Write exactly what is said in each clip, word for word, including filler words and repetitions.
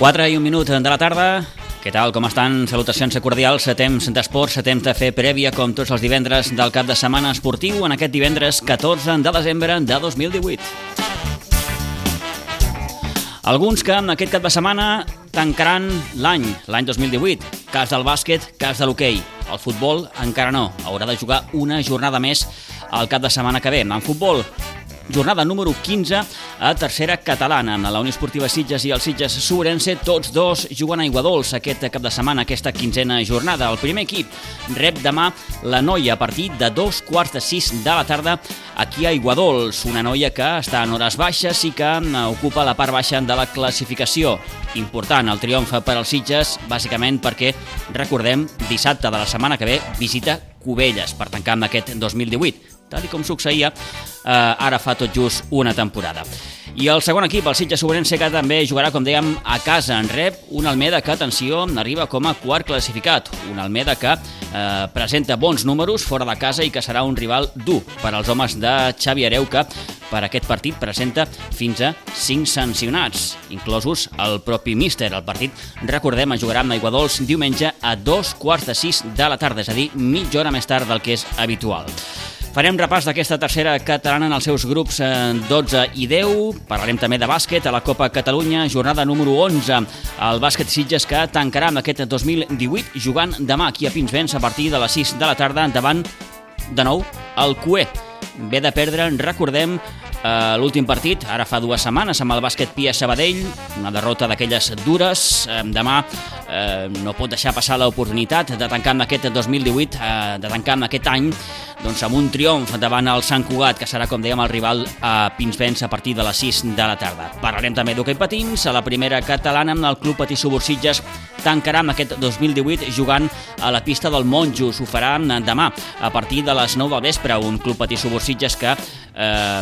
quatre i un minut de la tarda. Què tal, com estan? Salutacions cordials a temps d'esports, a temps de fer prèvia, com tots els divendres del cap de setmana esportiu, en aquest divendres catorze de desembre de dos mil divuit. Alguns que en aquest cap de setmana tancaran l'any, l'any dos mil divuit. Cas del bàsquet, cas de l'hoquei. El futbol encara no, haurà de jugar una jornada més al cap de setmana que ve. En futbol, jornada número quinze a tercera catalana. La Unió Esportiva Sitges i el Sitges Sobrense, tots dos juguen a Aiguadols aquest cap de setmana, aquesta quinzena jornada. El primer equip rep demà la Noia a partir de dos quarts de sis de la tarda aquí a Aiguadols. Una Noia que està en hores baixes i que ocupa la part baixa de la classificació. Important el triomf per als Sitges, bàsicament perquè, recordem, dissabte de la setmana que ve visita Cubelles per tancar amb aquest dos mil divuit. Tal com succeïa eh, ara fa tot just una temporada. I el segon equip, el Sitges Sobrense, que també jugarà, com dèiem, a casa. En rep un Almeda que, atenció, arriba com a quart classificat. Un Almeda que eh, presenta bons números fora de casa i que serà un rival dur per als homes de Xavi Hereu, que per aquest partit presenta fins a cinc sancionats, inclosos el propi míster. El partit, recordem, es jugarà amb Aiguadols diumenge a dos quarts de sis de la tarda, és a dir, mitja hora més tard del que és habitual. Farem repàs d'aquesta tercera catalana en els seus grups dotze i deu. Parlarem també de bàsquet a la Copa Catalunya, jornada número onze. El bàsquet Sitges que tancarà amb aquest dos mil divuit jugant demà aquí a Pinsbens a partir de les sis de la tarda davant, de nou, el Cué. Ve de perdre, recordem, Uh, l'últim partit, ara fa dues setmanes, amb el bàsquet Pia Sabadell, una derrota d'aquelles dures. Uh, demà uh, no pot deixar passar l'oportunitat de tancar amb aquest dos mil divuit, uh, de tancar amb aquest any, doncs amb un triomf davant el Sant Cugat, que serà, com dèiem, el rival a Pinsbens a partir de les sis de la tarda. Parlarem també d'hoquei patins, a la primera catalana, amb el Club Patí Subursitges tancarà amb aquest dos mil divuit jugant a la pista del Monjos. Ho farà demà a partir de les nou del vespre, un Club Patí Subursitges que eh,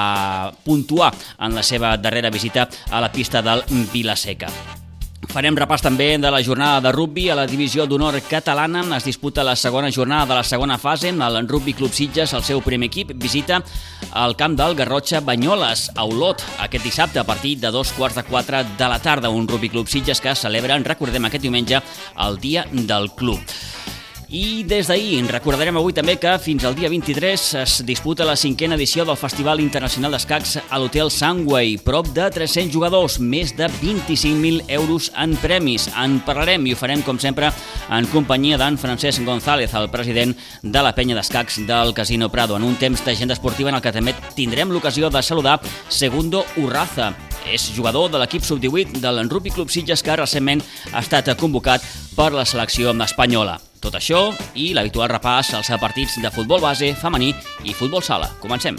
va puntuar en la seva darrera visita a la pista del Vilaseca. Farem repàs també de la jornada de rugbi a la divisió d'honor catalana. Es disputa la segona jornada de la segona fase. El Rugbi Club Sitges, el seu primer equip, visita el camp del Garrotxa Banyoles, a Olot, aquest dissabte a partir de dos quarts de quatre de la tarda. Un Rugbi Club Sitges que celebra, recordem, aquest diumenge el dia del club. I des d'ahir recordarem avui també que fins al dia vint-i-tres es disputa la cinquena edició del Festival Internacional d'Escacs a l'Hotel Sunway. Prop de tres-cents jugadors, més de vint-i-cinc mil euros en premis. En parlarem i ho farem, com sempre, en companyia d'en Francesc González, el president de la penya d'escacs del Casino Prado, en un temps d'agenda esportiva en el que també tindrem l'ocasió de saludar Segundo Urraza. És jugador de l'equip sub divuit del Rugbi Club Sitges, que recentment ha estat convocat per la selecció espanyola. Tot això i l'habitual repàs als partits de futbol base, femení i futbol sala. Comencem.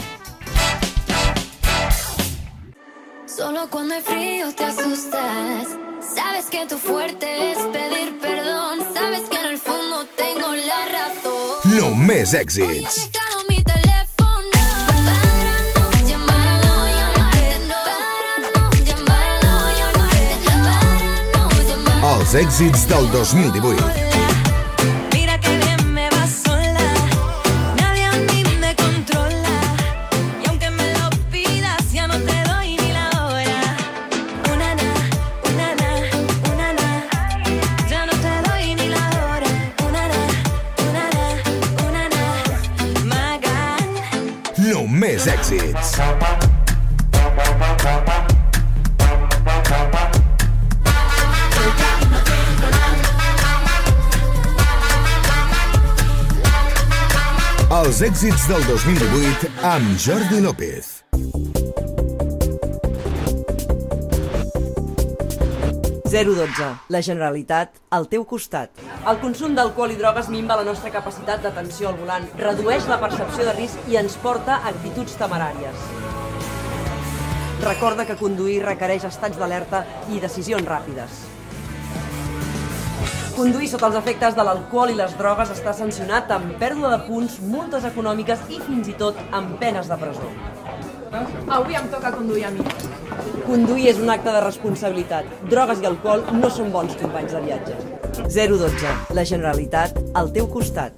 Solo cuando hay frío te asustas. Sabes que tu fuerte es pedir perdón. Sabes que en el fondo tengo la razón. Només èxits. Els èxits del dos mil divuit. Mira que bien me va sola, nadie a mí me controla, y aunque me lo pidas ya no te doy ni la hora. Una na, una na, una na, ya no te doy ni la hora. Una na, una na, una na, Magan. Només èxits. Els èxits del dos mil divuit amb Jordi López. zero dotze. La Generalitat al teu costat. El consum d'alcohol i drogues minva la nostra capacitat d'atenció al volant, redueix la percepció de risc i ens porta a actituds temeràries. Recorda que conduir requereix estats d'alerta i decisions ràpides. Conduir sota els efectes de l'alcohol i les drogues està sancionat amb pèrdua de punts, multes econòmiques i fins i tot amb penes de presó. Avui em toca conduir a mi. Conduir és un acte de responsabilitat. Drogues i alcohol no són bons companys de viatge. zero dotze. La Generalitat al teu costat.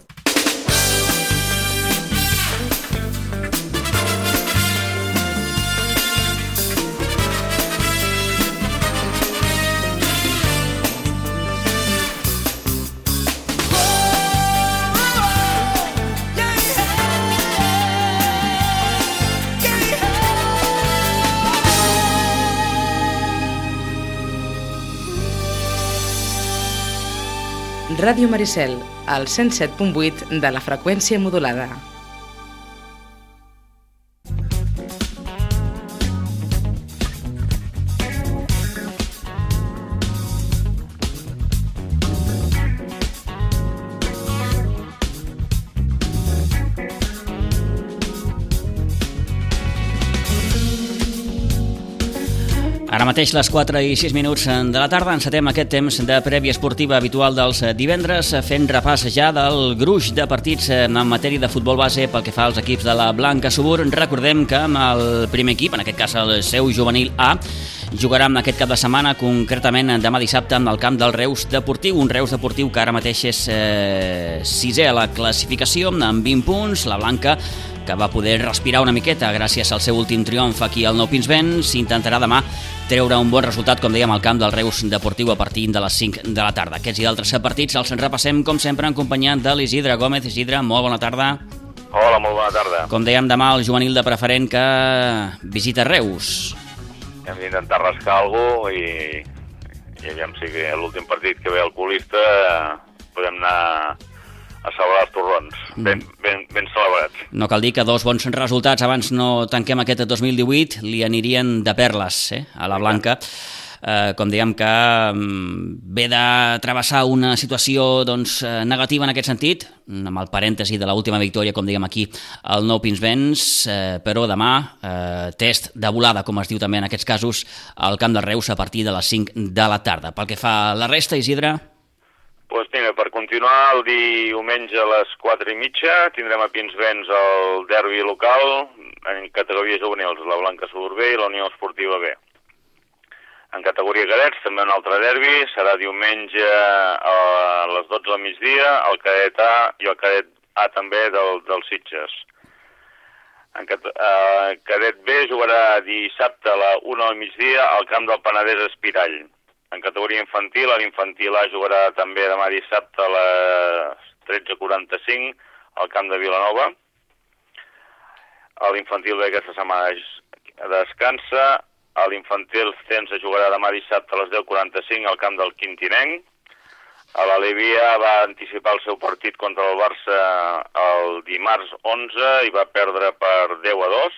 Ràdio Maricel, al cent set punt vuit de la freqüència modulada. Ara mateix les quatre i sis minuts de la tarda encetem aquest temps de prèvia esportiva habitual dels divendres fent repàs ja del gruix de partits en matèria de futbol base pel que fa als equips de la Blanca Subur. Recordem que amb el primer equip, en aquest cas el seu juvenil A, jugarà en aquest cap de setmana, concretament demà dissabte en el camp del Reus Deportiu, un Reus Deportiu que ara mateix és eh, sisè a la classificació amb vint punts. La Blanca, que va poder respirar una miqueta gràcies al seu últim triomf aquí al Nou Pinsbens, s'intentarà demà treure un bon resultat, com dèiem, al camp del Reus Deportiu a partir de les cinc de la tarda. Aquests i altres partits els repassem, com sempre, en companyia de l'Isidre Gómez. Isidre, molt bona tarda. Hola, molt bona tarda. Com dèiem, demà el juvenil de Preferent que visita Reus. Hem d'intentar rascar alguna cosa i, i aviam si que l'últim partit que ve el colista podem anar a celebrar els torrons, ben, ben, ben celebrats. No cal dir que dos bons resultats abans no tanquem aquest dos mil divuit li anirien de perles eh, a la Blanca. Eh, com dèiem que um, ve de travessar una situació doncs, negativa en aquest sentit, amb el parèntesi de l'última victòria, com dèiem aquí, al Nou Pinsbens, eh, però demà eh, test de volada, com es diu també en aquests casos, al camp del Reus a partir de les cinc de la tarda. Pel que fa a la resta, Isidre... Doncs mira, per continuar, el diumenge a les quatre i mitja tindrem a Pinsbens el derbi local en categoria juvenils, la Blanca Subur B i la Unió Esportiva B. En categoria cadets també un altre derbi, serà diumenge a les dotze del migdia, el cadet A i el cadet A també del, del Sitges. En uh, cadet B jugarà dissabte a la una del migdia al camp del Penedès Espirall. En categoria infantil, l'infantil A jugarà també demà dissabte a les tretze quaranta-cinc al camp de Vilanova. L'infantil B aquesta setmana descansa. L'infantil C ens jugarà demà dissabte a les deu quaranta-cinc al camp del Quintinenc. L'Alevia va anticipar el seu partit contra el Barça el dimarts onze i va perdre per deu a dos.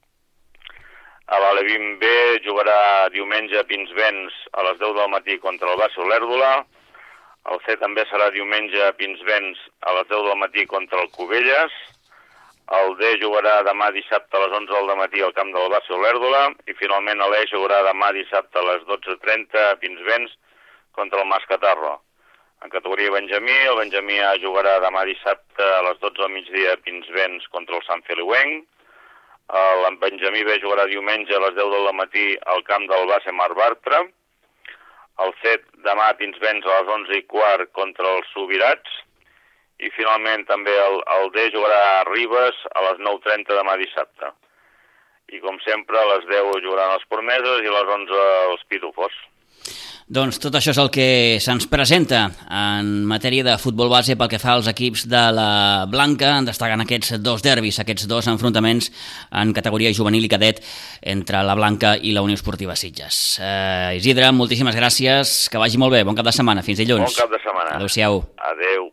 L'Alevin B jugarà diumenge a Pinsbens a les deu del matí contra el Bàssil Lèrdola. El C també serà diumenge a Pinsbens a les deu del matí contra el Cubelles. El D jugarà demà dissabte a les onze del matí al camp del Bàssil Lèrdola. I finalment l'E jugarà demà dissabte a les dotze trenta a Pinsbens contra el Mascatarro. En categoria Benjamí, el Benjamí A jugarà demà dissabte a les dotze del migdia a Pinsbens contra el Sant Feliuenc. El Benjamí B jugarà diumenge a les deu del matí al camp del Base Mar Bartra. El C demà a Pinsbens a les onze i quart contra els Subirats. I finalment també el, el D jugarà a Ribes a les nou trenta demà dissabte. I com sempre a les deu jugaran els Pormeses i a les onze els Pitufos. Doncs tot això és el que se'ns presenta en matèria de futbol base pel que fa als equips de la Blanca, en destacant aquests dos derbis, aquests dos enfrontaments en categoria juvenil i cadet entre la Blanca i la Unió Esportiva Sitges. Eh, Isidre, moltíssimes gràcies, que vagi molt bé, bon cap de setmana, fins dilluns. Bon cap de setmana. Adéu-siau. Adéu.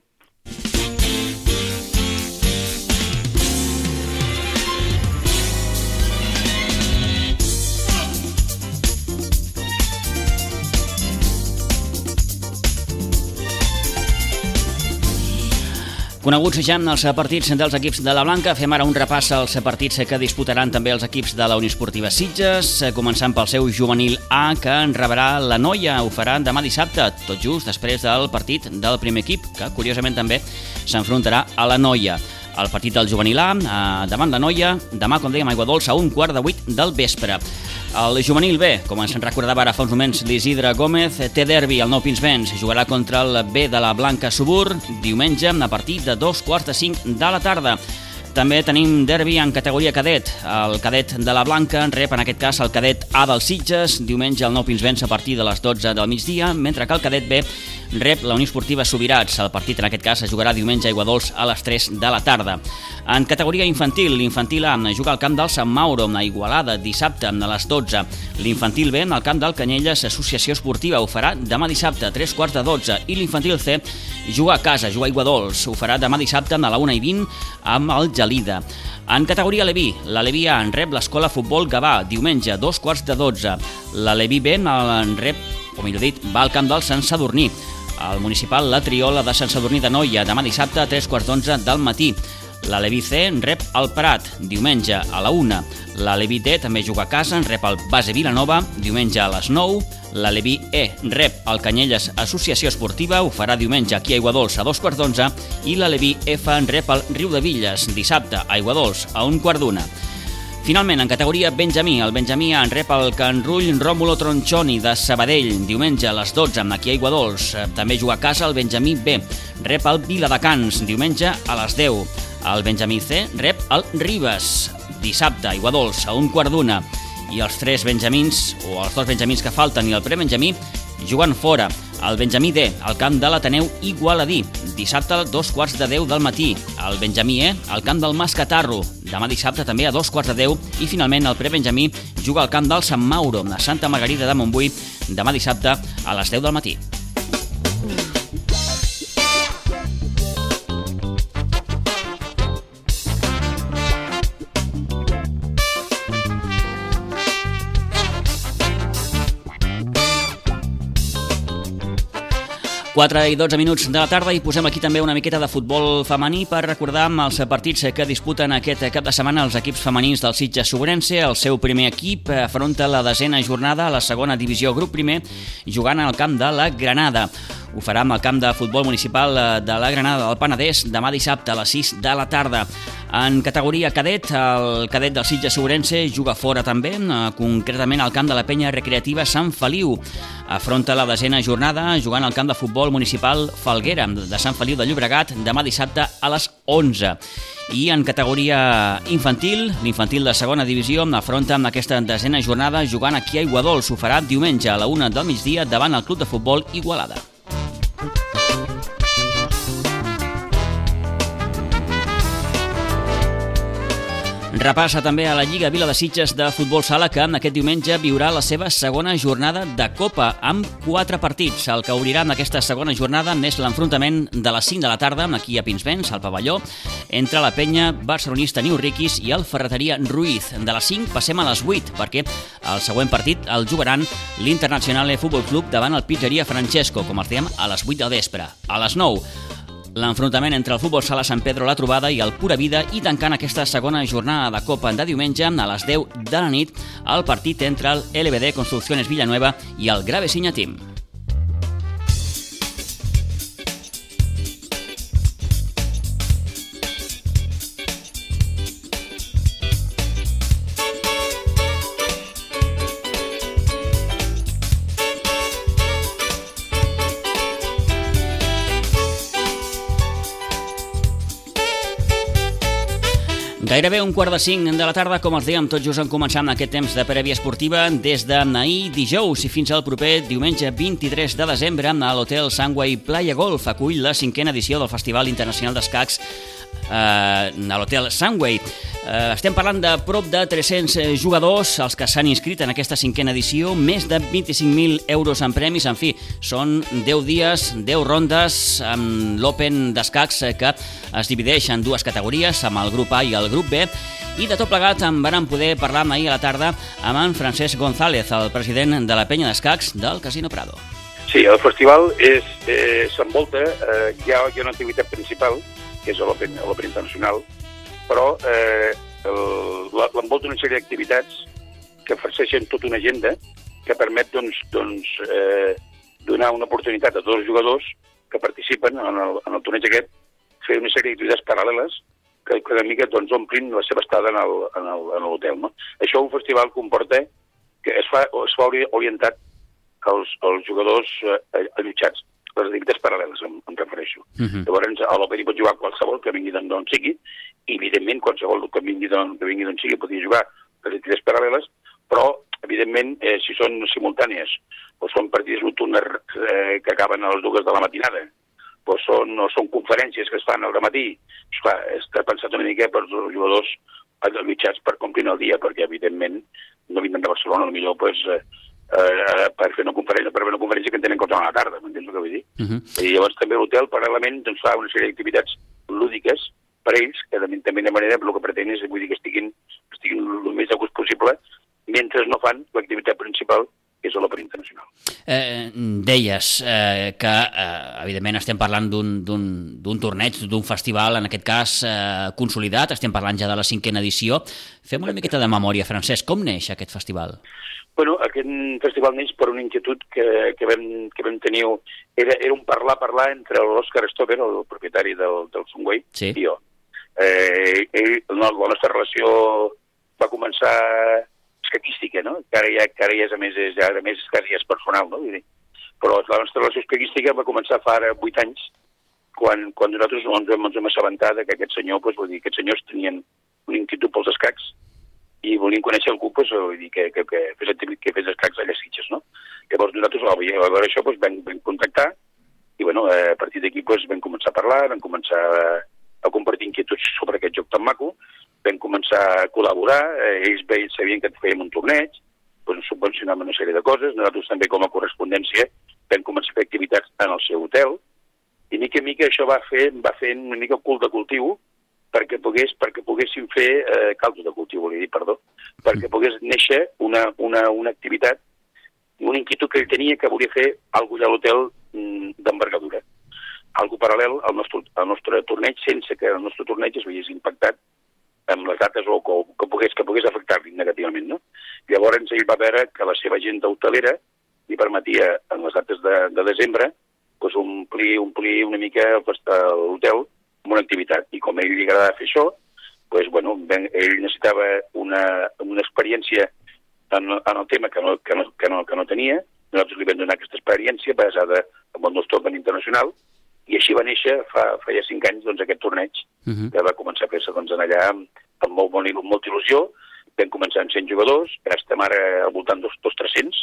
Coneguts ja els partits dels equips de la Blanca, fem ara un repàs als partits que disputaran també els equips de la Unió Esportiva Sitges, començant pel seu juvenil A, que en rebrà la Noia, ho farà demà dissabte, tot just després del partit del primer equip, que curiosament també s'enfrontarà a la Noia. El partit del juvenil A, eh, davant la Noia, demà, com dèiem, a Aigua Dolça, a un quart de vuit del vespre. El juvenil B, com ens en recordava ara fa uns moments l'Isidre Gómez, té derbi al Nou Pinsbens, jugarà contra el B de la Blanca Subur, diumenge a partir de dos quarts de cinc de la tarda. També tenim derbi en categoria cadet. El cadet de la Blanca rep en aquest cas el cadet A del Sitges, diumenge el Nou Pinsbens a partir de les dotze del migdia, mentre que el cadet B rep la Unió Esportiva Subirats. El partit en aquest cas es jugarà diumenge a Aiguadols a les tres de la tarda. En categoria infantil, l'infantil A juga al camp del Sant Mauro, a Igualada, dissabte a les dotze. L'infantil B al camp del Canyelles Associació Esportiva, ho farà demà dissabte a tres quarts de dotze. I l'infantil C juga a casa, juga a Aiguadols, ho farà demà dissabte a la una i vint amb el Gelida. En categoria Leví, la Leví A en rep l'Escola Futbol Gavà, diumenge a dos quarts de dotze. La Leví B en rep, o millor dit, va al camp del Sant Sadurní. El municipal La Triola de Sant Sadurní d'Anoia, demà dissabte a tres quarts d'onze del matí. La Leví C rep el Prat, diumenge a la una. La Leví D també juga a casa, en rep el Base Vilanova, diumenge a les nou. La Leví E rep el Canyelles Associació Esportiva, ho farà diumenge aquí a Aiguadols a dos quarts d'onze. I la Leví F en rep el Riudevilles, dissabte a Aiguadols a un quart d'una. Finalment, en categoria Benjamí, el Benjamí en rep el Can Rull Rómulo Tronchoni de Sabadell, diumenge a les dotze, aquí a Aiguadols. També juga a casa el Benjamí B, rep el Viladecans, diumenge a les deu. El Benjamí C rep el Ribes, dissabte a Aiguadols a un quart d'una. I els tres benjamins, o els dos benjamins que falten i el prebenjamí, juguen fora. El Benjamí D, al camp de l'Ateneu Igualadí, dissabte a dos quarts de deu del matí. El Benjamí E, al camp del Mascatarro, demà dissabte també a dos quarts de deu. I finalment el prebenjamí juga al camp del Sant Mauro, a Santa Margarida de Montbui, demà dissabte a les deu del matí. quatre i dotze minuts de la tarda i posem aquí també una miqueta de futbol femení per recordar els partits que disputen aquest cap de setmana els equips femenins del Sitges Sobrense. El seu primer equip afronta la desena jornada a la segona divisió grup primer jugant al camp de la Granada. Ho farà amb el camp de futbol municipal de la Granada del Penedès demà dissabte a les sis de la tarda. En categoria cadet, el cadet del Sitges Sobrense juga fora també, concretament al camp de la penya recreativa Sant Feliu. Afronta la desena jornada jugant al camp de futbol municipal Falguera de Sant Feliu de Llobregat demà dissabte a les onze. I en categoria infantil, l'infantil de segona divisió afronta amb aquesta desena jornada jugant aquí a Aiguadols. Ho farà diumenge a la una del migdia davant el club de futbol Igualada. Repassa també a la Lliga Vila de Sitges de Futbol Sala, que aquest diumenge viurà la seva segona jornada de Copa amb quatre partits. El que obrirà en aquesta segona jornada és l'enfrontament de les cinc de la tarda aquí a Pinsbens, al pavelló, entre la penya barcelonista Niu Riquis i el Ferreteria Ruiz. De les cinc passem a les vuit, perquè el següent partit el jugaran l'Internacional Futbol Club davant el Pizzeria Francesco, com els dèiem, a les vuit del vespre. A les nou, l'enfrontament entre el Futbol Sala Sant Pedro La Trobada i el Pura Vida, i tancant aquesta segona jornada de Copa de diumenge a les deu de la nit el partit entre el L B D Construcciones Villanueva i el Gravesinya Team. Gairebé un quart de cinc de la tarda, com els dèiem, tots just han començat amb aquest temps de prèvia esportiva des d'ahir dijous i fins al proper diumenge vint-i-tres de desembre a l'Hotel Sunway Playa Golf. Acull la cinquena edició del Festival Internacional d'Escacs eh, a l'Hotel Sunway. Eh, estem parlant de prop de tres-cents jugadors, els que s'han inscrit en aquesta cinquena edició, més de vint-i-cinc mil euros en premis. En fi, són deu dies, deu rondes amb l'Open d'Escacs que es divideix en dues categories, amb el grup A i el grup B, i de tot plegat en van poder parlar ahir a la tarda amb en Francesc González, el president de la penya d'escacs del Casino Prado. Sí, el festival és, eh, s'envolta, eh, hi, ha, hi ha una activitat principal, que és l'Open Internacional, però eh, l'envolta una sèrie d'activitats que farceixen tota una agenda que permet doncs, doncs, eh, donar una oportunitat a tots els jugadors que participen en el, en el torneig aquest, fer una sèrie d'activitats paral·leles que cada mica doncs, omplin la seva estada en l'hotel. No? Això un festival comporta que es fa, es fa orientat als, als jugadors eh, allotjats. les activitats paral·leles, em, em refereixo. Uh-huh. Llavors, a l'Open hi pot jugar qualsevol que vingui d'on sigui, i evidentment qualsevol que vingui d'on que vingui d'on sigui podria jugar les activitats paral·leles, però evidentment eh, si són simultànies o són partides nocturnes eh, que acaben a les dues de la matinada, o són, o són conferències que es fan al matí, esclar, està pensat una mica per els jugadors allotjats per complir el dia, perquè evidentment no vindran de Barcelona, potser pues, eh, eh, per fer una conferència, per fer una conferència que en tenen compte a la tarda, m'entens el que vull dir? Uh-huh. I llavors també l'hotel paral·lelament doncs, fa una sèrie d'activitats lúdiques per ells, que també, també de manera el que pretén és vull dir, que estiguin, estiguin el més a gust possible, mentre no fan l'activitat principal, que és l'Òpera Internacional. Eh, deies eh, que, eh, evidentment, estem parlant d'un torneig, d'un festival, en aquest cas, eh, consolidat, estem parlant ja de la cinquena edició. Fem una miqueta de memòria, Francesc, com neix aquest festival? Bueno, aquest festival neix per una inquietud que, que, vam, que vam tenir, era, era un parlar-parlar entre l'Òscar Stover, el propietari del, del Sunway, sí. i jo. Eh, ell, la nostra relació va començar escaquística, no? Que ara ja, que ara ja és, a més, és, ja, a més quasi és personal, no? Vull dir. Però la nostra relació escaquística va començar fa ara vuit anys, quan, quan nosaltres ens vam, ens vam assabentar que aquest senyor, doncs, vull dir, aquests senyors tenien una inquietud pels escacs i volien conèixer algú, doncs, vull dir, que, que, que, fes, que fes escacs allà a Sitges, no? Llavors nosaltres, a veure això, doncs, vam, vam contactar i, bueno, a partir d'aquí, doncs, vam començar a parlar, vam començar a, a compartir inquietuds sobre aquest joc tan maco, vam començar a col·laborar, eh, ells bé sabien que fèiem un torneig, doncs subvencionàvem una sèrie de coses, nosaltres també com a correspondència vam començar a fer activitats en el seu hotel, i mica en mica això va fer, va fer una mica cul de cultiu perquè, pogués, perquè poguéssim fer eh, caldos de cultiu, volia dir, perdó, perquè pogués néixer una, una, una activitat, una inquietud que ell tenia que volia fer alguna cosa a l'hotel mm, d'envergadura. Algo paral·lel al nostre, al nostre torneig, sense que el nostre torneig es veiés impactat amb les dates o que, que pogués, que pogués afectar-li negativament, no? Llavors ell va veure que la seva agenda hotelera li permetia, en les dates de, de desembre, doncs omplir, omplir una mica l'hotel amb una activitat. I com a ell li agradava fer això, doncs, bueno, ell necessitava una, una experiència en, en el tema que no, que, no, que, no, que no tenia. Nosaltres li vam donar aquesta experiència basada en el nostre Open Internacional, i així va néixer fa, fa ja cinc anys doncs, aquest torneig, uh-huh. que va començar a fer-se doncs, allà amb, amb molt, molt, molta il·lusió. Vam començar amb cent jugadors, ara estem ara al voltant dels dos tres-cents,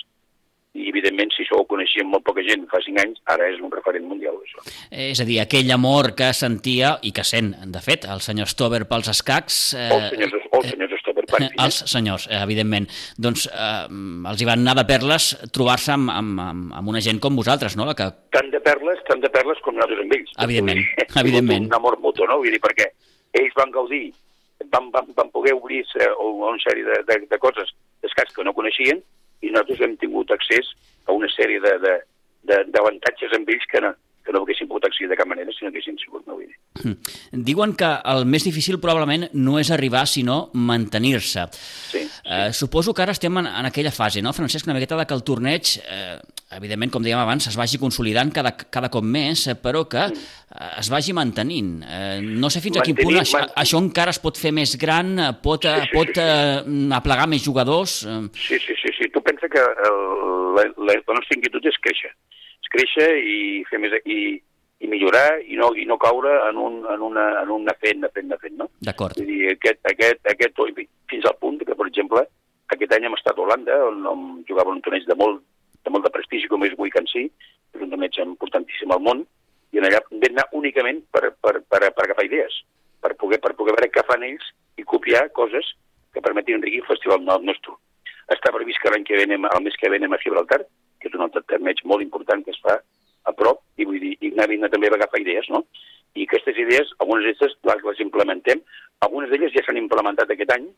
i evidentment si això ho coneixíem molt poca gent fa cinc anys, ara és un referent mundial això. És a dir, aquell amor que sentia, i que sent, de fet, el senyor Stover pels escacs... Eh, o els senyors, o els senyors Stover, per eh, els senyors, eh, evidentment. Doncs eh, els hi van anar de perles trobar-se amb, amb, amb, amb una gent com vosaltres, no? La que... Tant de perles, tant de perles com nosaltres amb ells. Evidentment, evidentment. Un amor mutu, no? Vull dir, perquè ells van gaudir, van, van, van poder obrir-se a una sèrie de, de, de coses, d'escacs que no coneixien, i nosaltres hem tingut accés a una sèrie d'avantatges amb ells que no, que no haguessin pogut accedir de cap manera si no haguessin sigut, no vull dir. Diuen que el més difícil probablement no és arribar, sinó mantenir-se. Sí, sí. Eh, suposo que ara estem en, en aquella fase, no, Francesc, una miqueta de que el torneig, eh, evidentment, com dèiem abans, es vagi consolidant cada, cada cop més, però que eh, es vagi mantenint. Eh, no sé fins a quin punt això, això encara es pot fer més gran, pot, sí, sí, pot sí, sí. Eh, aplegar més jugadors... Eh... Sí, sí, sí, sí. Tu pensa que el, la, la, la nostra inquietud és créixer. És créixer i fer més... I, i millorar i no, i no caure en, un, en, una, en una fent, de fent, de fent, no? D'acord. Vull dir, aquest, aquest, aquest, fins al punt que, per exemple, aquest any hem estat a Holanda, on, on jugava un torneig de molt, de molt de prestigi, com és Wicansee, és un torneig importantíssim al món, i allà vam anar únicament per, per, per, per agafar idees, per poder, per poder veure què fan ells i copiar coses que permetin enriquir el festival nostre. Està previst que l'any que ve anem, el mes que ve anem a Gibraltar, que és un altre torneig molt important que es fa a prop, i vull dir, i anar també a agafar idees, no? I aquestes idees, algunes d'elles les, les implementem, algunes d'elles ja s'han implementat aquest any,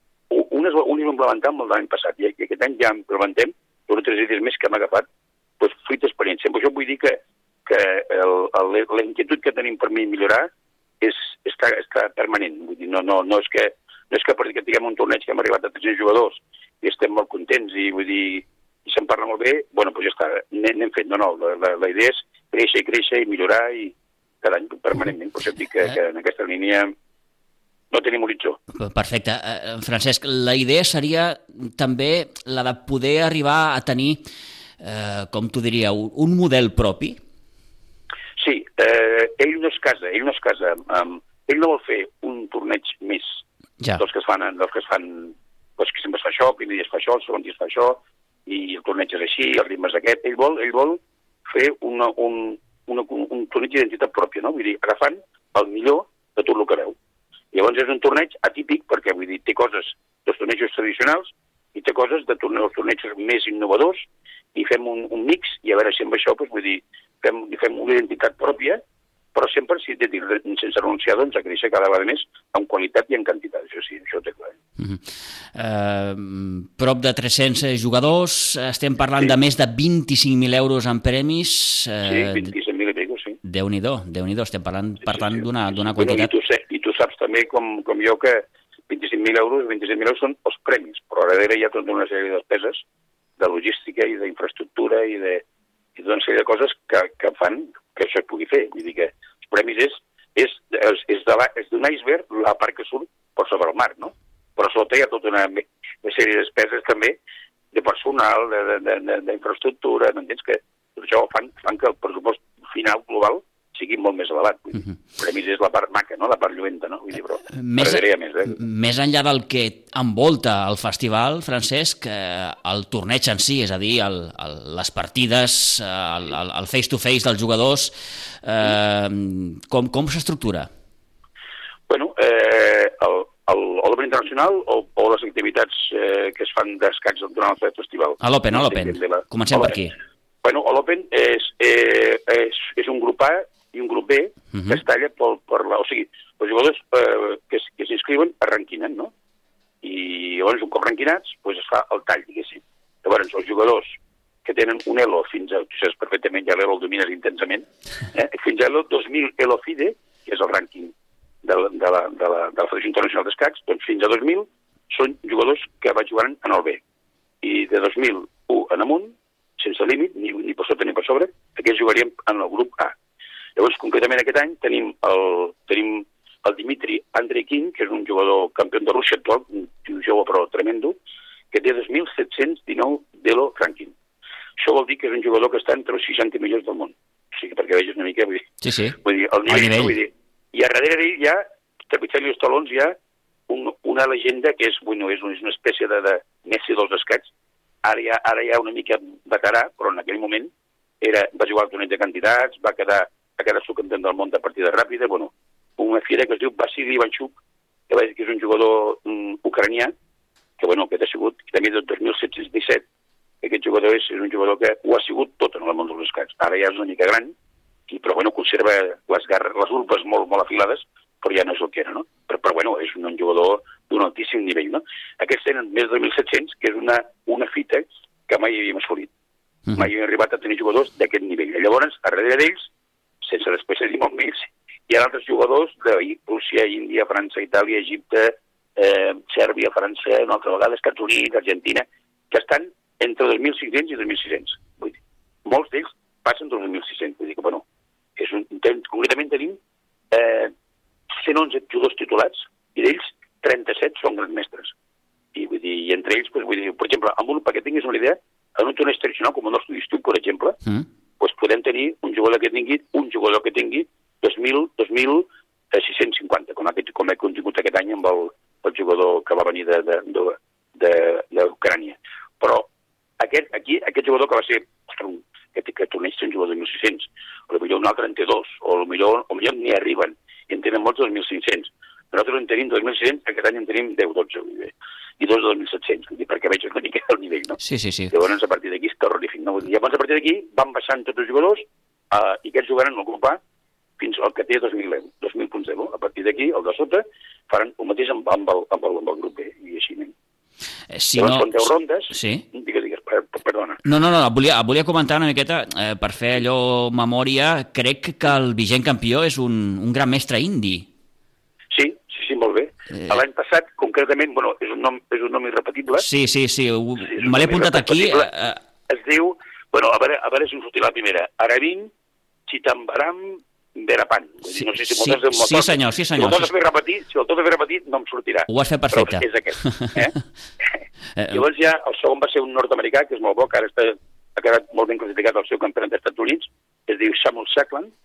unes, unes ho implementem l'any passat, i aquest any ja implementem dues o tres idees més que hem agafat, doncs, fruit d'experiència. Per això vull dir que, que el, el, la inquietud que tenim per mi millorar és, està, està permanent. Vull dir, no, no, no és que, no és que perquè tinguem un torneig que hem arribat a tres-cents jugadors i estem molt contents i vull dir, i se'n parla molt bé, bueno, doncs ja està, n'hem fet. No, no, la, la, la idea és créixer i créixer i millorar i cada any permanentment. Per això dic que, que en aquesta línia no tenim horitzó. Perfecte. Uh, Francesc, la idea seria també la de poder arribar a tenir, uh, com tu diria, un, un model propi? Sí, eh, ell no es casa, ell no es casa. Um, ell no vol fer un torneig més ja. dels que es fan, dels que es fan, doncs que sempre es fa això, el primer dia es fa això, el segon dia es fa això, i el torneig és així, el ritme és aquest. Ell vol, ell vol fer una, un, una, un, un torneig d'identitat pròpia, no? Vull dir, agafant el millor de tot el que veu. Llavors és un torneig atípic, perquè vull dir, té coses dels tornejos tradicionals i té coses de torne, els tornejos més innovadors, i fem un, un mix, i a veure si amb això, doncs, vull dir, fem, fem una identitat pròpia, però sempre, si de dir, sense renunciar, doncs, a créixer cada vegada més en qualitat i en quantitat. Això sí, això ho té clar. Uh-huh. Uh, prop de tres-cents jugadors, estem parlant sí. de més de vint-i-cinc mil euros en premis. Uh, sí, vint-i-cinc mil i pico, sí. Déu-n'hi-do, Déu-n'hi-do, estem parlant, per tant, sí, sí. d'una, d'una bueno, quantitat... I tu, sé, I tu saps també, com, com jo, que vint-i-cinc mil euros, vint-i-cinc mil euros són els premis, però a darrere hi ha tota una sèrie de despeses de logística i d'infraestructura i de, i d'una sèrie de coses que, que fan que això es pugui fer. Vull dir que els premis és, és, és, és, de la, és d'un iceberg la part que surt per sobre el mar, no? Però sota hi ha tota una, una sèrie de despeses també de personal, d'infraestructura, m'entens? Que tot això fan, fan que el pressupost final global sigui molt més elevat. Vull dir. Uh-huh. Premis és la part maca, no? La part lluenta, no? Vull dir, però més, més, eh? més enllà del que envolta el festival, Francesc, eh, el torneig en si, és a dir, el, el, les partides, el, el, el face-to-face dels jugadors, eh, com, com s'estructura? Bueno, eh, el, el, l'Open Internacional o, o les activitats eh, que es fan d'escacs durant el festival? A l'Open, a l'Open. Comencem per aquí. Bueno, l'Open és, eh, és, és un grup A i un grup B uh-huh. que es talla per, per la... O sigui, els jugadors eh, que, que s'inscriuen es ranquinen, no? I llavors, un cop ranquinats, doncs es fa el tall, diguéssim. Llavors, els jugadors que tenen un elo fins a... Tu saps perfectament, ja l'elo el domines intensament, eh? fins a l'elo dos mil elo FIDE, que és el rànquing de la, de la, de la, de la Federació Internacional d'Escacs, doncs fins a dos mil són jugadors que van jugant en el B. I de dos mil u en amunt, sense límit, ni, ni per sota ni per sobre, aquests jugaríem en el grup A. Llavors, concretament aquest any tenim el, tenim el Dimitri Andreikin, que és un jugador campió de Rússia actual, un jove però tremendo, que té dos mil set-cents dinou d'elo ranking. Això vol dir que és un jugador que està entre els seixanta millors del món. O sigui, perquè vegis una mica, vull dir... Sí, sí, vull dir, el nivell, el nivell. Vull dir, i a darrere d'ell hi ha, trepitjant els talons, hi ha un, una llegenda que és, bueno, és, una, és una espècie de, de Messi dels escacs. Ara hi, ha, ara hi ha una mica veterà, però en aquell moment era, va jugar al torneig de candidats, va quedar va quedar subcampió del món de partida ràpida, bueno, una fira que es diu Vasily Ivanchuk, que, va dir que és un jugador um, ucranià, que, bueno, que ha sigut també del dos mil set-cents disset. Aquest jugador és, és un jugador que ho ha sigut tot en el món dels escacs. Ara ja és una mica gran, i, però, bueno, conserva les, garres, les urpes molt, molt afilades, però ja no és el que era, no? Però, però bueno, és un jugador d'un altíssim nivell, no? Aquests tenen més de dos mil set-cents, que és una, una fita que mai havíem assolit. Mm-hmm. Mai havíem arribat a tenir jugadors d'aquest nivell. I llavors, a darrere d'ells, sense després de dir molt més, hi ha altres jugadors de Rússia, Índia, França, Itàlia, Egipte, eh, Sèrbia, França, una altra vegada, Estats Units, Argentina, que estan entre dos mil cinc-cents i dos mil sis-cents. Vull dir, molts d'ells passen dos mil sis-cents. Vull dir que, bueno, és un, concretament tenim eh, cent onze jugadors titulats i d'ells trenta-set són grans mestres. I, vull dir, i entre ells, doncs, vull dir, per exemple, amb un, perquè tinguis una idea, en un torneig tradicional, com el nostre districte, per exemple, mm. doncs podem tenir un jugador que tingui un jugador que tingui dos mil sis-cents cinquanta, com, aquest, com he contingut aquest any amb el, el jugador que va venir d'Ucrània. Però aquest, aquí, aquest jugador que va ser, ostres, que, que torneig té un jugador de mil sis-cents, però potser un altre en té dos, o potser, o millor ni arriben, i en tenen molts de dos mil cinc-cents. Nosaltres en tenim dos mil sis-cents, aquest any en tenim deu dotze, i dos de dos mil set-cents, perquè veig una mica el nivell, no? Sí, sí, sí. Llavors, a partir d'aquí és terrorífic, no? Llavors, a partir d'aquí, van baixant tots els jugadors, uh, i aquests jugaran al grup A fins al que té dos mil punts zero. A partir d'aquí, el de sota, faran el mateix amb, amb, el, amb, el, amb el grup B, i així anem. Eh, si Llavors, no... són deu rondes... Sí? Digues, digues, perdona. No, no, no, volia, volia comentar una miqueta, eh, per fer allò memòria, crec que el vigent campió és un, un gran mestre indi. Sí, sí, sí, molt bé. Eh... L'any passat, concretament, bueno, és un nom, és un nom irrepetible. Sí, sí, sí, ho, sí me l'he apuntat aquí. Eh... Es diu, bueno, a veure, a veure si em sortirà la primera, Aravind Chidambaram Verapan. Sí, no sé si sí, sí, sí senyor, sí senyor. Si el tot fer repetir, si el tot fer repetir, no em sortirà. Ho has fet perfecte. Però és aquest. Eh? Llavors ja, el segon va ser un nord-americà, que és molt bo, que ara està, ha quedat molt ben classificat al seu campionat dels Estats Units, es diu Samuel Sackland,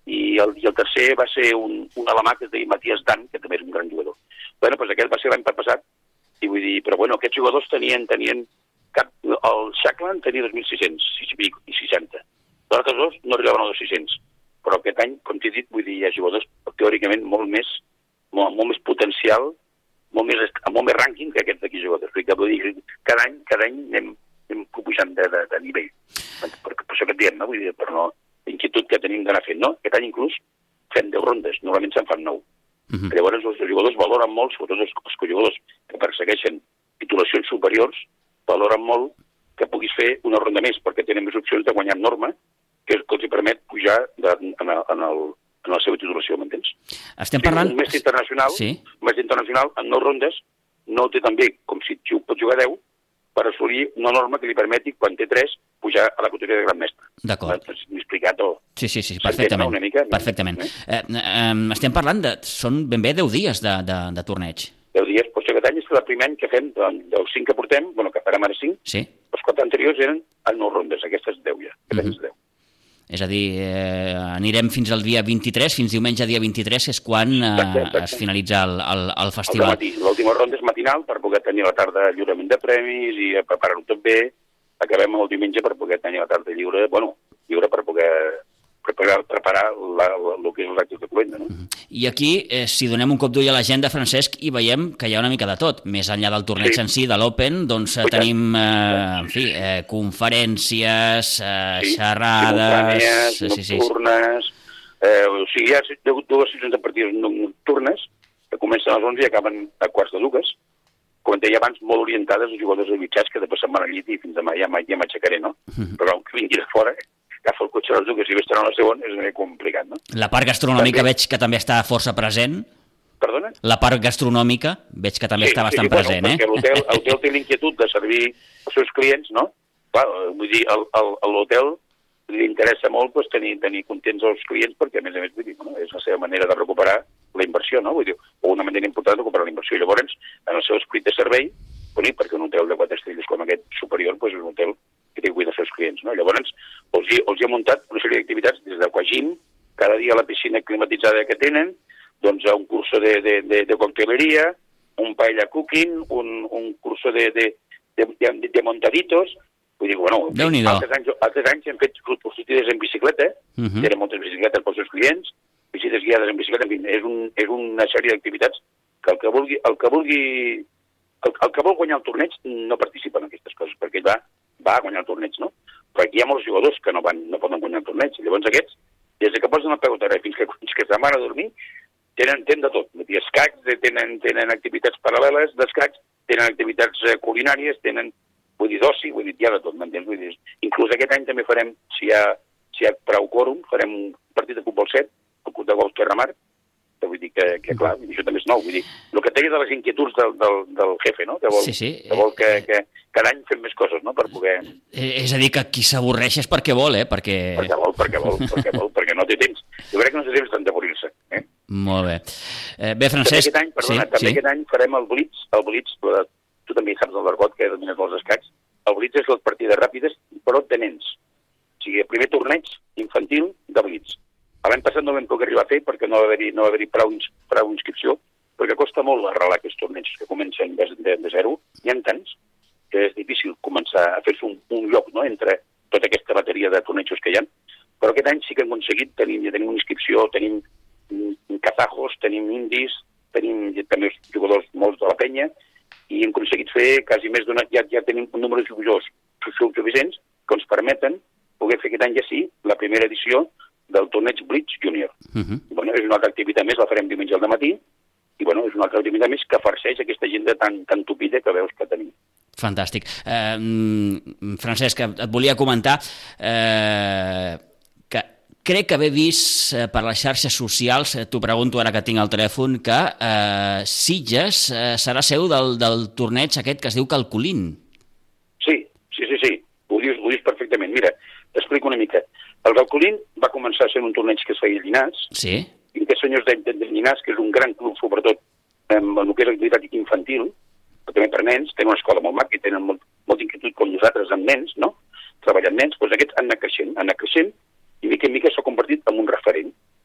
i el, i el tercer va ser un, un alemà que es deia Matías Dan, que també és un gran jugador. Bueno, doncs aquest va ser l'any passat, i vull dir, però bueno, aquests jugadors tenien, tenien cap, el Shackland tenia dos mil sis-cents i seixanta. Els altres dos no arribaven als sis-cents, però aquest any, com t'he dit, vull dir, hi ha jugadors teòricament molt més, molt, molt més potencial, molt més, amb molt més rànquing que aquests d'aquí jugadors. Vull dir, cada any, cada any anem, anem pujant de, de, de nivell. Per, per, per això que et diem, no? Vull dir, per no... L'inquietud que tenim d'anar fent, no? Aquest any inclús fem deu rondes, normalment se'n fan nou. Uh-huh. Llavors els jugadors valoren molt, sobretot els, els jugadors que persegueixen titulacions superiors, valoren molt que puguis fer una ronda més, perquè tenen més opcions de guanyar norma, que, que els permet pujar de, en, el, en, el, en la seva titulació, m'entens? Estem parlant... Un mestre internacional, sí. un mestre internacional en nou rondes no ho té tan bé com si pot jugar deu, per assolir una norma que li permeti, quan té tres, pujar a la categoria de gran mestre. D'acord. M'he explicat o... Sí, sí, sí, perfectament. Una mica, perfectament. Eh? Eh, eh, estem parlant de... Són ben bé deu dies de, de, de torneig. deu dies, però aquest any és el primer any que fem, dels cinc que portem, bueno, que farem ara cinc, sí. Els quatre anteriors eren a nou rondes, aquestes deu ja, aquest any és deu. És a dir, eh, anirem fins al dia vint-i-tres, fins diumenge dia vint-i-tres, que és quan eh, exacte, exacte. es finalitza el, el, el festival. L'última ronda és matinal per poder tenir la tarda lliurament de premis i preparar-ho tot bé. Acabem el diumenge per poder tenir la tarda lliure, bueno, lliure per poder preparar, preparar la, la, el que és els actes de cluenda, no? Uh-huh. I aquí, eh, si donem un cop d'ull a l'agenda, Francesc, hi veiem que hi ha una mica de tot. Més enllà del torneig sí. en si, de l'Open, doncs eh, tenim, eh, en fi, eh, conferències, eh, sí. xerrades... Sí, sí, nocturnes... Sí. Eh, o sigui, hi ha dues sessions de partides nocturnes que comencen a les onze i acaben a quarts de dues, com deia abans, molt orientades als jugadors desitjats que després se'n van al llit i fins demà ja m'aixecaré, no? Uh-huh. Però que vingui de fora, agafa el cotxe a les dues i ve estar a la segona, és una mica complicat, no? La part gastronòmica també... veig que també està força present. Perdona? La part gastronòmica veig que també sí, està bastant sí, sí, present, bueno, eh? Perquè l'hotel, l'hotel té l'inquietud de servir els seus clients, no? Clar, vull dir, el, el, l'hotel li interessa molt doncs, tenir, tenir contents els clients perquè, a més a més, vull dir, no? És la seva manera de recuperar la inversió, no? Vull dir, o una manera important de recuperar la inversió. I llavors, en el seu escrit de servei, bonic, perquè un hotel de quatre estrelles com aquest superior doncs, és un hotel que té que cuidar els seus clients, no? Llavors, els hi, els hi ha muntat una sèrie d'activitats des d'aquagim, cada dia a la piscina climatitzada que tenen, doncs un curso de, de, de, de cocteleria, un paella cooking, un, un curso de, de, de, de, de montaditos. Vull dir, bueno, altres anys, altres anys hem fet sortides en bicicleta, uh-huh. tenen moltes bicicletes pels seus clients, visites guiades en bicicleta, en fi, és, un, és una sèrie d'activitats que el que vulgui, el que vulgui, el, el que vol guanyar el torneig no participa en aquestes coses, perquè ell va, va a guanyar el torneig, no? Però aquí hi ha molts jugadors que no, van, no poden guanyar el torneig, llavors aquests, des que posen el peu a terra fins que, fins que se'n van a dormir, tenen, tenen de tot, i escacs, tenen, tenen activitats paral·leles d'escacs, tenen activitats culinàries, tenen, vull dir, d'oci, vull dir, hi ha de tot, m'entens? Vull dir, inclús aquest any també farem, si hi ha, si hi ha prou quòrum, farem un partit de futbol set, el club de golf Terramar, que vull dir que, que clar, això també és nou, vull dir, el que et deia de les inquietuds del, del, del jefe, no? Que vol, sí, sí. que, vol que, que cada any fem més coses, no?, per poder... És a dir, que qui s'avorreix és perquè vol, eh? Perquè... Perquè vol, perquè vol, perquè vol, perquè no té temps. Jo crec que no té temps tant d'avorrir-se, eh? Molt bé. Eh, bé, Francesc... També aquest any, perdona, sí, també sí. aquest any farem el Blitz, el Blitz, tu també saps del l'argot que domines els escacs, el Blitz és les partides ràpides, però de nens. O sigui, el primer torneig infantil de Blitz. L'any passat no vam poder arribar a fer perquè no va haver-hi no va haver prou, prou inscripció, perquè costa molt arrelar aquests torneigs que comencen de, de, de zero. Hi ha tants que és difícil començar a fer-se un, un lloc, no?, entre tota aquesta bateria de tornejos que hi ha. Però aquest any sí que hem aconseguit, tenim, ja tenim una inscripció, tenim kazajos, tenim indis, tenim també jugadors molts de la penya, i hem aconseguit fer quasi més d'una... Ja, ja tenim un número de jugadors suficients que ens permeten poder fer aquest any ja sí la primera edició del torneig Blitz Júnior. Uh-huh. Bueno, és una altra activitat més, la farem diumenge al dematí, i bueno, és una altra activitat més que farceix aquesta agenda tan, tan tupida que veus que tenim. Fantàstic. Eh, Francesc, et volia comentar eh, que crec haver vist eh, per les xarxes socials, eh, t'ho pregunto ara que tinc el telèfon, que eh, Sitges eh, serà seu del, del torneig aquest que es diu Calculín. Sí, sí, sí, sí. Ho dius, ho dius perfectament. Mira, t'explico una mica. El Calculín va començar sent un torneig que es feia a Llinars, sí. I aquests senyors de, de, de Llinars, que és un gran club, sobretot en el que és l'activitat infantil, però també per nens, tenen una escola molt maca i tenen molt, molt inquietud com nosaltres amb nens, no? Treballant nens, doncs aquests han anat creixent, han anat creixent, i mica en mica s'ha convertit en un referent.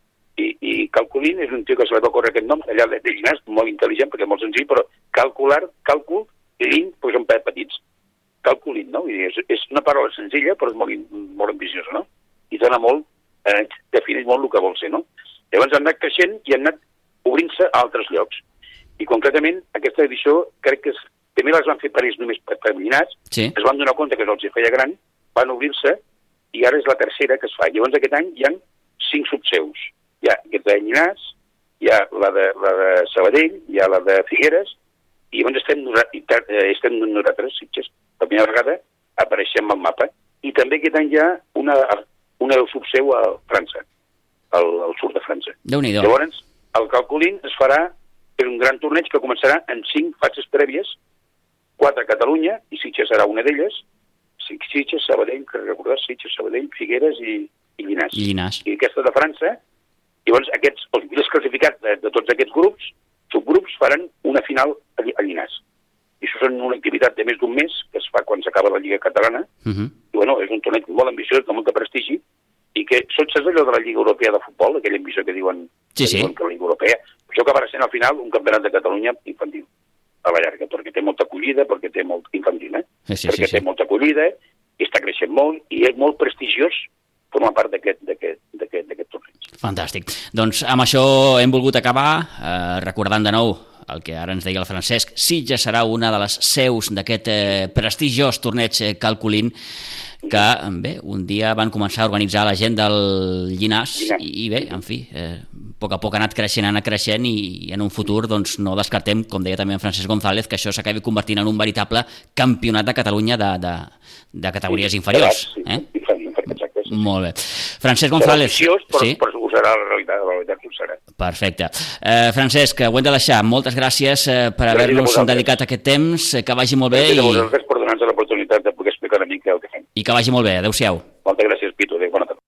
que se li va córrer aquest nom, allà de Llinars, molt intel·ligent, perquè és molt senzill, però calcular, càlcul, lin, doncs són petits. Calculin, no? És, és una paraula senzilla, però és molt, molt ambiciosa, no? I dona molt, eh, defineix molt el que vol ser, no? Llavors han anat creixent i han anat obrint-se a altres llocs. I concretament, aquesta edició, crec que és, també les van fer París només per, per Llinars, sí. Es van donar compte que se'ls feia gran, van obrir-se, i ara és la tercera que es fa. Llavors aquest any hi ha cinc subseus. Hi ha aquesta de Llinars, hi ha la de, la de Sabadell, hi ha la de Figueres, i llavors estem, estem nosaltres, Sitges, per primera vegada apareixem al mapa. I també aquest any hi ha una, una subseu a França, al, al sud de França. Déu-n'hi-do. Llavors, el calculín es farà per un gran torneig que començarà en cinc fases prèvies, quatre a Catalunya, i Sitges serà una d'elles, Sitges, Sabadell, que recordar, Sitges, Sabadell, Figueres i, i Llinars. I Llinars. I aquesta de França, llavors aquests, els millors classificats de, de tots aquests grups, subgrups, faran una final a, a Llinars. I això és una activitat de més d'un mes, que es fa quan s'acaba la Lliga Catalana, uh -huh. i bueno, és un torneig molt ambiciós, de molt de prestigi, i que saps allò de la Lliga Europea de Futbol, aquella ambició que diuen, sí, que, sí. diuen que la Lliga Europea, això acabarà sent al final un campionat de Catalunya infantil, a la llarga, perquè té molta acollida, perquè té molt infantil, eh? Sí, sí, perquè sí, sí. té molta acollida, i està creixent molt, i és molt prestigiós formar part d'aquest torneig. Fantàstic. Doncs amb això hem volgut acabar, eh, recordant de nou el que ara ens deia el Francesc. Sitges serà una de les seus d'aquest eh, prestigiós torneig eh, Calculín, que bé, un dia van començar a organitzar la gent del Llinars, Llinars. i, i bé, en fi, eh, a poc a poc ha anat creixent, ha anat creixent, i, i en un futur doncs, no descartem, com deia també en Francesc González, que això s'acabi convertint en un veritable campionat de Catalunya de, de, de categories sí, inferiors. Sí, eh? exacte, sí. Molt bé. Francesc González. Serà ambiciós, però, sí? però ho serà la realitat, la realitat ho serà. Perfecte. Eh, Francesc, ho hem de deixar. Moltes gràcies eh, per haver-nos dedicat aquest temps, eh, que vagi molt bé. Gràcies i... a vosaltres per donar-nos l'oportunitat de poder explicar una mica el que fem. I que vagi molt bé. Adéu-siau. Moltes gràcies, Pitu. Adéu, bona tarda.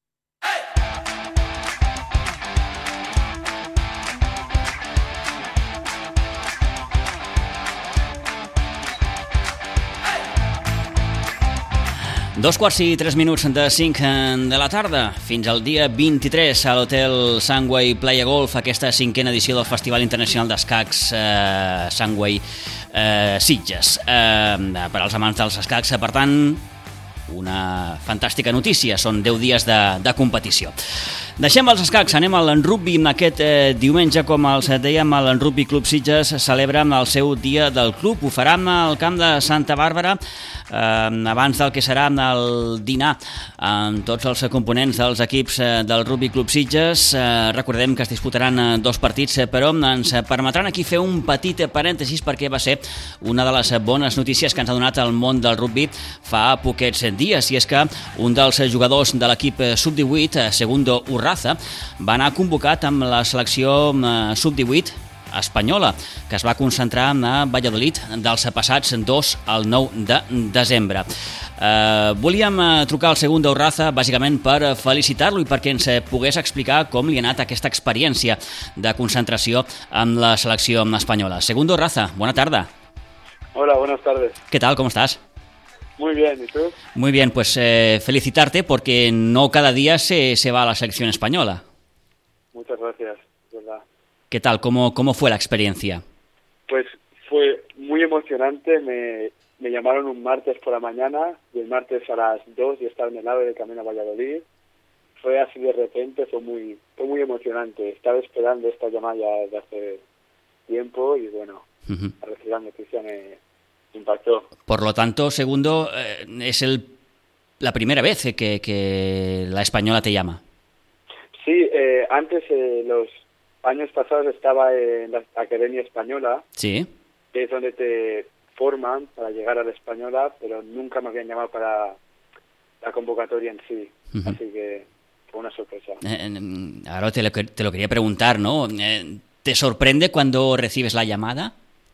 Dos quarts i tres minuts de cinc de la tarda, fins al dia vint-i-tres a l'Hotel Sunway Playa Golf, aquesta cinquena edició del Festival Internacional d'Escacs eh, Sunway eh, Sitges. Eh, per als amants dels escacs, per tant, una fantàstica notícia, són deu dies de, de competició. Deixem els escacs, anem al rugby. Aquest eh, diumenge, com els dèiem, el Rugby Club Sitges celebra el seu dia del club. Ho farà al camp de Santa Bàrbara, eh, abans del que serà el dinar amb tots els components dels equips del Rugby Club Sitges. Eh, recordem que es disputaran dos partits, però ens permetran aquí fer un petit parèntesis, perquè va ser una de les bones notícies que ens ha donat el món del rugby fa poquets dies, i és que un dels jugadors de l'equip sub divuit, Segundo Urraza, va anar convocat amb la selecció sub divuit espanyola, que es va concentrar a Valladolid dels passats dos al nou de desembre. Eh, volíem trucar al Segundo Urraza bàsicament per felicitar-lo i perquè ens pogués explicar com li ha anat aquesta experiència de concentració amb la selecció espanyola. Segundo Urraza, bona tarda. Hola, buenas tardes. ¿Qué tal? ¿Cómo estás? Muy bien, ¿y tú? Muy bien, pues eh, felicitarte porque no cada día se, se va a la selección española. Muchas gracias, es verdad. ¿Qué tal? ¿Cómo, cómo fue la experiencia? Pues fue muy emocionante, me, me llamaron un martes por la mañana, y el martes a las dos yo estaba en el AVE de camino a Valladolid. Fue así de repente, fue muy, fue muy emocionante. Estaba esperando esta llamada ya desde hace tiempo y bueno, uh-huh. al recibir la noticia me impactó. Por lo tanto, Segundo, eh, es el, la primera vez que, que la española te llama. Sí, eh, antes, eh, los años pasados estaba en la Academia Española, sí, que es donde te forman para llegar a la española, pero nunca me habían llamado para la convocatoria en sí, uh-huh. así que fue una sorpresa. Eh, ahora te lo, te lo quería preguntar, ¿no? Eh, ¿Te sorprende cuando recibes la llamada?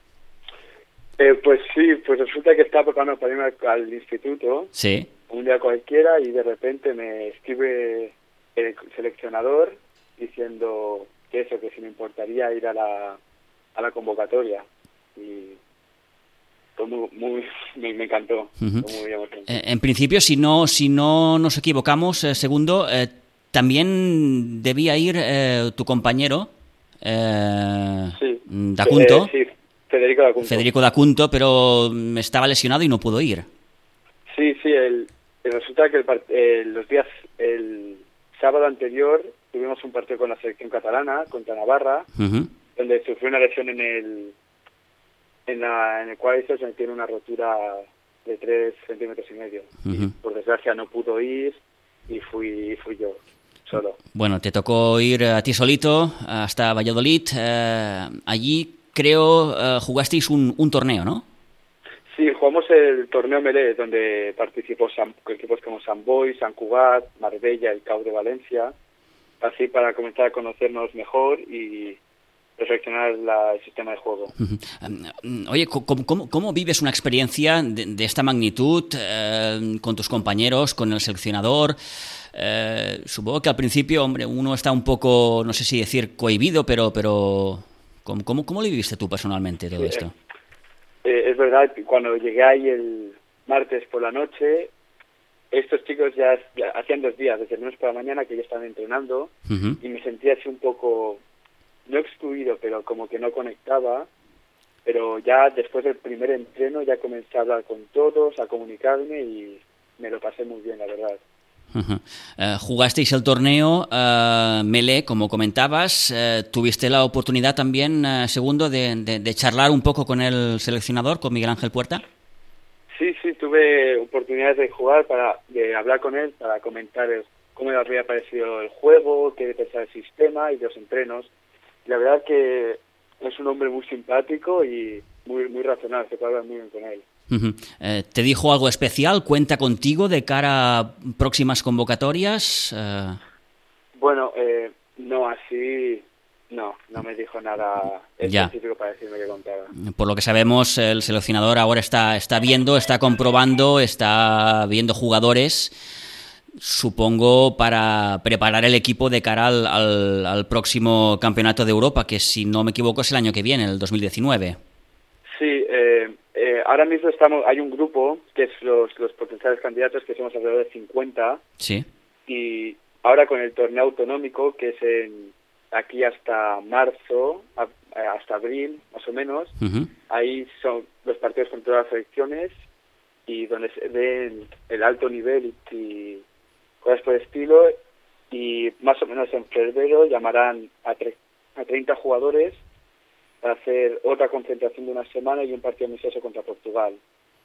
Eh, pues sí, pues resulta que estaba preparando para irme al, al instituto, sí, un día cualquiera, y de repente me escribe el seleccionador diciendo que eso, que si me importaría ir a la, a la convocatoria. Y fue muy, muy me, me encantó, uh-huh. fue muy emocionante. Eh, en principio, si no, si no nos equivocamos, eh, Segundo, eh, también debía ir eh, tu compañero, eh, sí. D'Acunto. Eh, sí, Federico D'Acunto. Federico D'Acunto, pero estaba lesionado y no pudo ir. Sí, sí, el, el resulta que el, part- eh, los días, el sábado anterior tuvimos un partido con la selección catalana, contra Navarra, Uh-huh. donde sufrió una lesión en el en, la, en el cuádriceps, se tiene una rotura de tres centímetros y medio. Uh-huh. Por desgracia no pudo ir y fui fui yo, solo. Bueno, te tocó ir a ti solito hasta Valladolid. Eh, allí creo eh, jugasteis un, un torneo, ¿no? Sí, jugamos el torneo Melé, donde participó San- equipos como Sant Boi, Sant Cugat, Marbella, el Cau de Valencia, así para comenzar a conocernos mejor y perfeccionar la- el sistema de juego. Uh-huh. Oye, ¿cómo, cómo, cómo vives una experiencia de, de esta magnitud eh, con tus compañeros, con el seleccionador? Eh, supongo que al principio, hombre, uno está un poco, no sé si decir cohibido, pero, pero ¿cómo, cómo, cómo lo viviste tú personalmente todo Sí, esto? Eh, es verdad, cuando llegué ahí el martes por la noche, estos chicos ya, ya hacían dos días, desde el lunes por la mañana, que ya estaban entrenando, Uh-huh. y me sentía así un poco, no excluido, pero como que no conectaba. Pero ya después del primer entreno ya comencé a hablar con todos, a comunicarme y me lo pasé muy bien, la verdad. Uh-huh. Eh, jugasteis el torneo eh, Melé, como comentabas. Eh, ¿Tuviste la oportunidad también, eh, segundo, de, de, de charlar un poco con el seleccionador, con Miguel Ángel Puerta? Sí, sí, tuve oportunidades de jugar, para de hablar con él, para comentar el- cómo me había parecido el juego, qué pensaba del sistema y de los entrenos. La verdad que es un hombre muy simpático y muy muy racional, se puede hablar muy bien con él. Uh-huh. Eh, ¿Te dijo algo especial? ¿Cuenta contigo de cara a próximas convocatorias? Eh, Bueno, eh, no, así no, no me dijo nada Ya. específico para decirme que contaba. por lo que sabemos, el seleccionador ahora está, está viendo, está comprobando, está viendo jugadores, supongo, para preparar el equipo de cara al, al, al próximo Campeonato de Europa, que si no me equivoco es el año que viene, el dos mil diecinueve. Sí, eh, eh, ahora mismo estamos, hay un grupo que es los, los potenciales candidatos, que somos alrededor de cincuenta, Sí. y ahora con el torneo autonómico, que es en, aquí hasta marzo, a- hasta abril, más o menos, Uh-huh. ahí son los partidos con todas las selecciones y donde se ven el alto nivel y, y cosas por el estilo, y más o menos en febrero llamarán a, tre- a treinta jugadores para hacer otra concentración de una semana y un partido amistoso contra Portugal.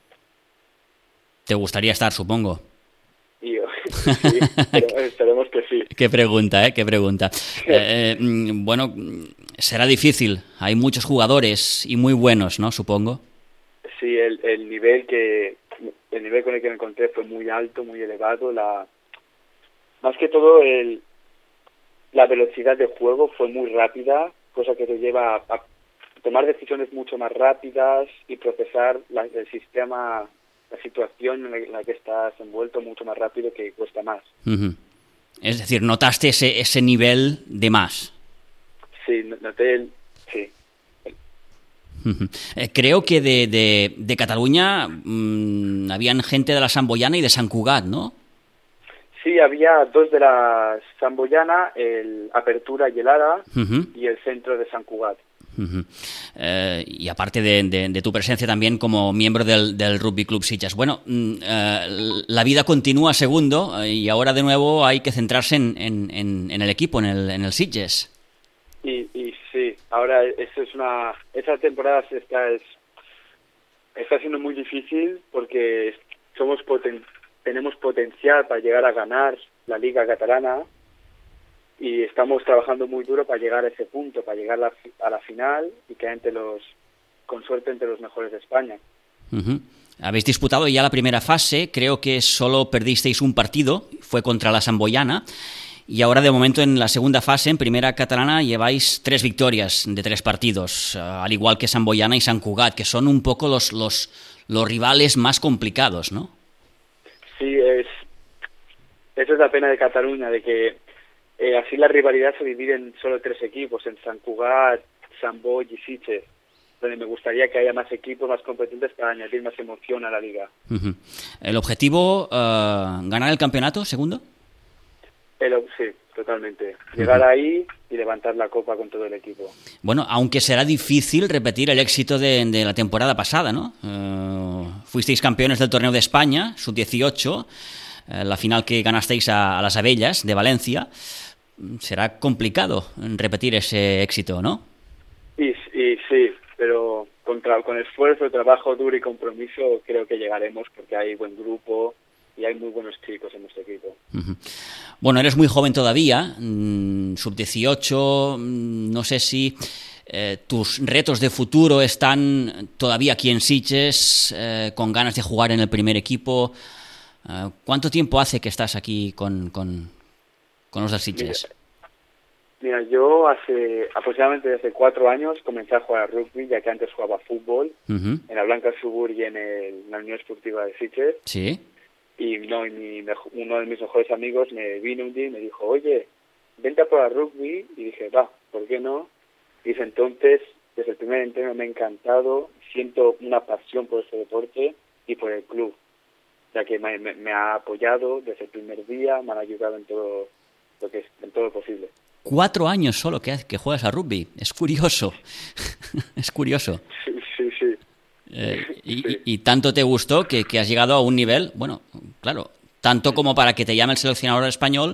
Te gustaría estar, supongo. Y sí, pero esperemos que sí. Qué pregunta, ¿eh? Qué pregunta. Eh, mm, bueno, mm, será difícil. Hay muchos jugadores y muy buenos, ¿no? Supongo. Sí, el, el nivel que el nivel con el que me encontré fue muy alto, muy elevado. La más que todo el la velocidad de juego fue muy rápida, cosa que te lleva a, a tomar decisiones mucho más rápidas y procesar la, el sistema, la situación en la, en la que estás envuelto mucho más rápido, que cuesta más. Uh-huh. Es decir, notaste ese, ese nivel de más. Sí, noté el sí. Uh-huh. Eh, creo que de, de, de Cataluña mmm, habían gente de la Samboyana y de Sant Cugat, ¿no? Sí, había dos de la Samboyana, el Apertura y el Ara, Uh-huh. y el centro de Sant Cugat. Uh-huh. Eh, y aparte de, de, de tu presencia también como miembro del, del Rugby Club Sitges. Bueno, mm, eh, la vida continúa, segundo, eh, y ahora de nuevo hay que centrarse en, en, en, en el equipo, en el, en el Sitges. Y, y sí, ahora eso es una, esa temporada está es está siendo muy difícil porque somos poten, tenemos potencial para llegar a ganar la Liga Catalana y estamos trabajando muy duro para llegar a ese punto, para llegar a la, a la final y quedar entre los, con suerte, entre los mejores de España. Uh-huh. Habéis disputado ya la primera fase, creo que solo perdisteis un partido, fue contra la Samboyana. Y ahora, de momento, en la segunda fase, en primera catalana, lleváis tres victorias de tres partidos, al igual que Samboyana y Sant Cugat, que son un poco los, los, los rivales más complicados, ¿no? Sí, es, eso es la pena de Cataluña, de que eh, así la rivalidad se divide en solo tres equipos, en Sant Cugat, Sant Boi y Sitges, donde me gustaría que haya más equipos más competentes para añadir más emoción a la liga. Uh-huh. ¿El objetivo, uh, ganar el campeonato, segundo? El, sí, totalmente. Llegar ahí y levantar la copa con todo el equipo. Bueno, aunque será difícil repetir el éxito de, de la temporada pasada, ¿no? Uh, fuisteis campeones del torneo de España, sub dieciocho, uh, la final que ganasteis a, a las Abellas de Valencia. Será complicado repetir ese éxito, ¿no? Y, y sí, pero con, tra- con esfuerzo, trabajo duro y compromiso creo que llegaremos porque hay buen grupo y hay muy buenos chicos en nuestro equipo. Uh-huh. Bueno, eres muy joven todavía, mmm, sub dieciocho, mmm, no sé si eh, tus retos de futuro están todavía aquí en Sitges, eh, con ganas de jugar en el primer equipo. Uh, ¿Cuánto tiempo hace que estás aquí con, con, con los del Sitges? Mira, mira, yo hace aproximadamente hace cuatro años comencé a jugar rugby, ya que antes jugaba fútbol Uh-huh. en la Blanca Subur y en, el, en la Unión Esportiva de Sitges. Sí. Y no, y mi, mejo- uno de mis mejores amigos me vino un día y me dijo, oye, vente a probar rugby. Y dije, va, ¿por qué no? Y desde entonces, desde el primer entreno me ha encantado, siento una pasión por este deporte y por el club, ya que me, me, me ha apoyado desde el primer día, me han ayudado en todo lo que es, en todo lo posible. Cuatro años solo que, que juegas a rugby. Es curioso. Es curioso. Sí, sí, sí. Eh, y, y, y tanto te gustó que, que has llegado a un nivel, bueno, claro, tanto como para que te llame el seleccionador español,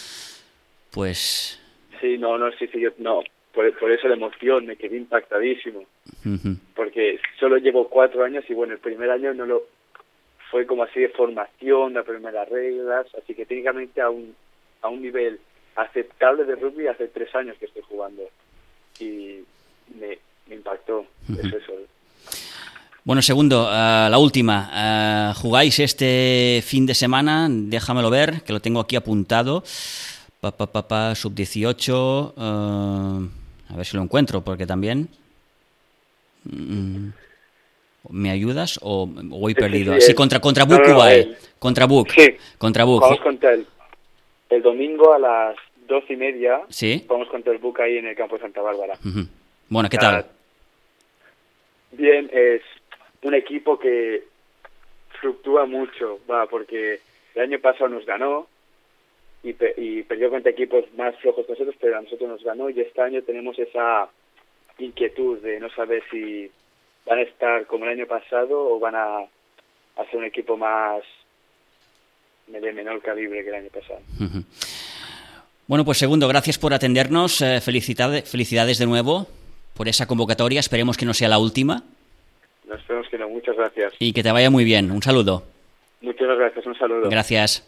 pues... Sí, no, no, sí, sí, yo, no, por, por eso la emoción, me quedé impactadísimo, Uh-huh. porque solo llevo cuatro años y bueno, el primer año no lo fue como así de formación, las primeras reglas, así que técnicamente a un, a un nivel aceptable de rugby hace tres años que estoy jugando y me, me impactó, Uh-huh. es eso. Bueno, segundo, uh, la última. Uh, jugáis este fin de semana, déjamelo ver, que lo tengo aquí apuntado. Pa, pa, pa, pa, sub dieciocho. Uh, a ver si lo encuentro, porque también... Mm, ¿me ayudas o, o voy perdido? Sí, sí, Sí, el- contra, contra no, Buc no, Kuwait. el- Contra Buc. Sí. Contra Buc. Vamos contra el, el domingo a las doce y media, Sí. vamos contra el Buc ahí en el campo de Santa Bárbara. Uh-huh. Bueno, ¿qué Ah, tal? Bien, es un equipo que fluctúa mucho, va, porque el año pasado nos ganó y, pe- y perdió contra equipos más flojos que nosotros, pero a nosotros nos ganó y este año tenemos esa inquietud de no saber si van a estar como el año pasado o van a, a ser un equipo más de menor calibre que el año pasado. Uh-huh. Bueno, pues segundo, gracias por atendernos. Eh, felicidades, felicidades de nuevo por esa convocatoria. Esperemos que no sea la última Nos esperamos que no. Muchas gracias. y que te vaya muy bien. Un saludo. Muchas gracias. Un saludo. Gràcies.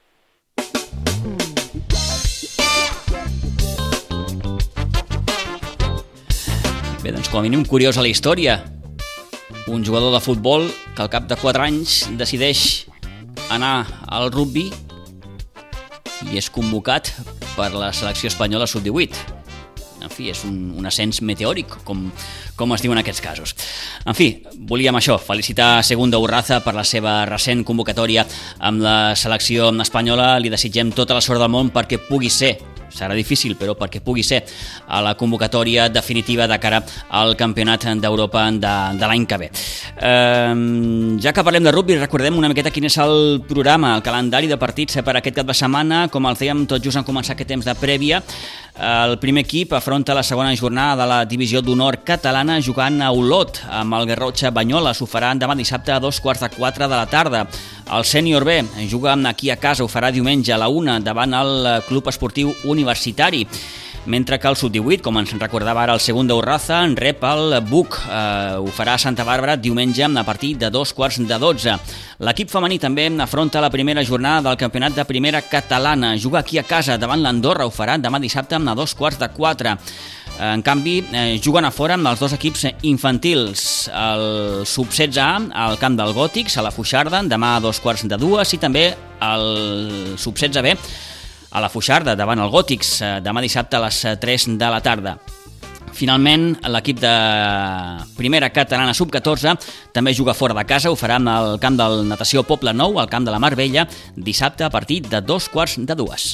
Bé, doncs com a mínim curiós a la història. Un jugador de futbol que al cap de quatre anys decideix anar al rugby i és convocat per la selecció espanyola sub divuit. En fi, és un, un ascens meteòric, com, com es diu en aquests casos. En fi, volíem això, felicitar Segunda Urraza per la seva recent convocatòria amb la selecció espanyola. Li desitgem tota la sort del món perquè pugui ser, serà difícil, però perquè pugui ser a la convocatòria definitiva de cara al Campionat d'Europa de, de l'any que ve. Eh, ja que parlem de rugby, recordem una miqueta quin és el programa, el calendari de partits per aquest cap de setmana. Com els dèiem, tot just en començar aquest temps de prèvia, el primer equip afronta la segona jornada de la divisió d'honor catalana jugant a Olot amb el Garrotxa Banyoles. Ho farà demà dissabte a dos quarts de quatre de la tarda. El sènior B juga aquí a casa, ho farà diumenge a la una davant el Club Esportiu Universitari. Mentre que el sub divuit, com ens recordava ara el Segunda Urraza, en rep el Buc. Eh, ho farà a Santa Bàrbara diumenge a partir de dos quarts de dotze. L'equip femení també afronta la primera jornada del campionat de primera catalana. Juga aquí a casa davant l'Andorra, ho farà demà dissabte a dos quarts de quatre. En canvi, eh, juguen a fora amb els dos equips infantils. El sub setze A al camp del Gòtics, a la Foixarda, demà a dos quarts de dues, i també el sub setze B a la Foixarda, davant el Gòtics, demà dissabte a les tres de la tarda. Finalment, l'equip de primera catalana sub catorze també juga fora de casa, ho farà al camp del Natació Poble Nou, al camp de la Mar Vella, dissabte a partir de dos quarts de dues.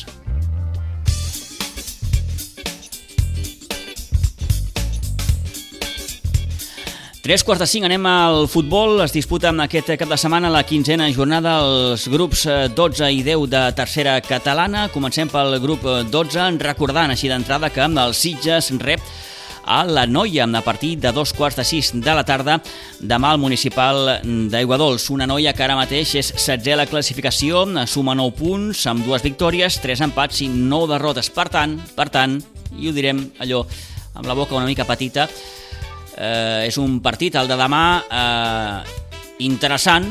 Tres quarts de cinc, anem al futbol. Es disputa aquest cap de setmana la quinzena jornada als grups dotze i deu de tercera catalana. Comencem pel grup dotze, recordant així d'entrada que el Sitges rep a la Noia a partir de dos quarts de sis de la tarda demà al municipal d'Aiguadols. Una Noia que ara mateix és setzè a la classificació, suma nou punts amb dues victòries, tres empats i nou derrotes. Per tant, per tant, i ho direm allò amb la boca una mica petita, eh, és un partit, el de demà, eh, interessant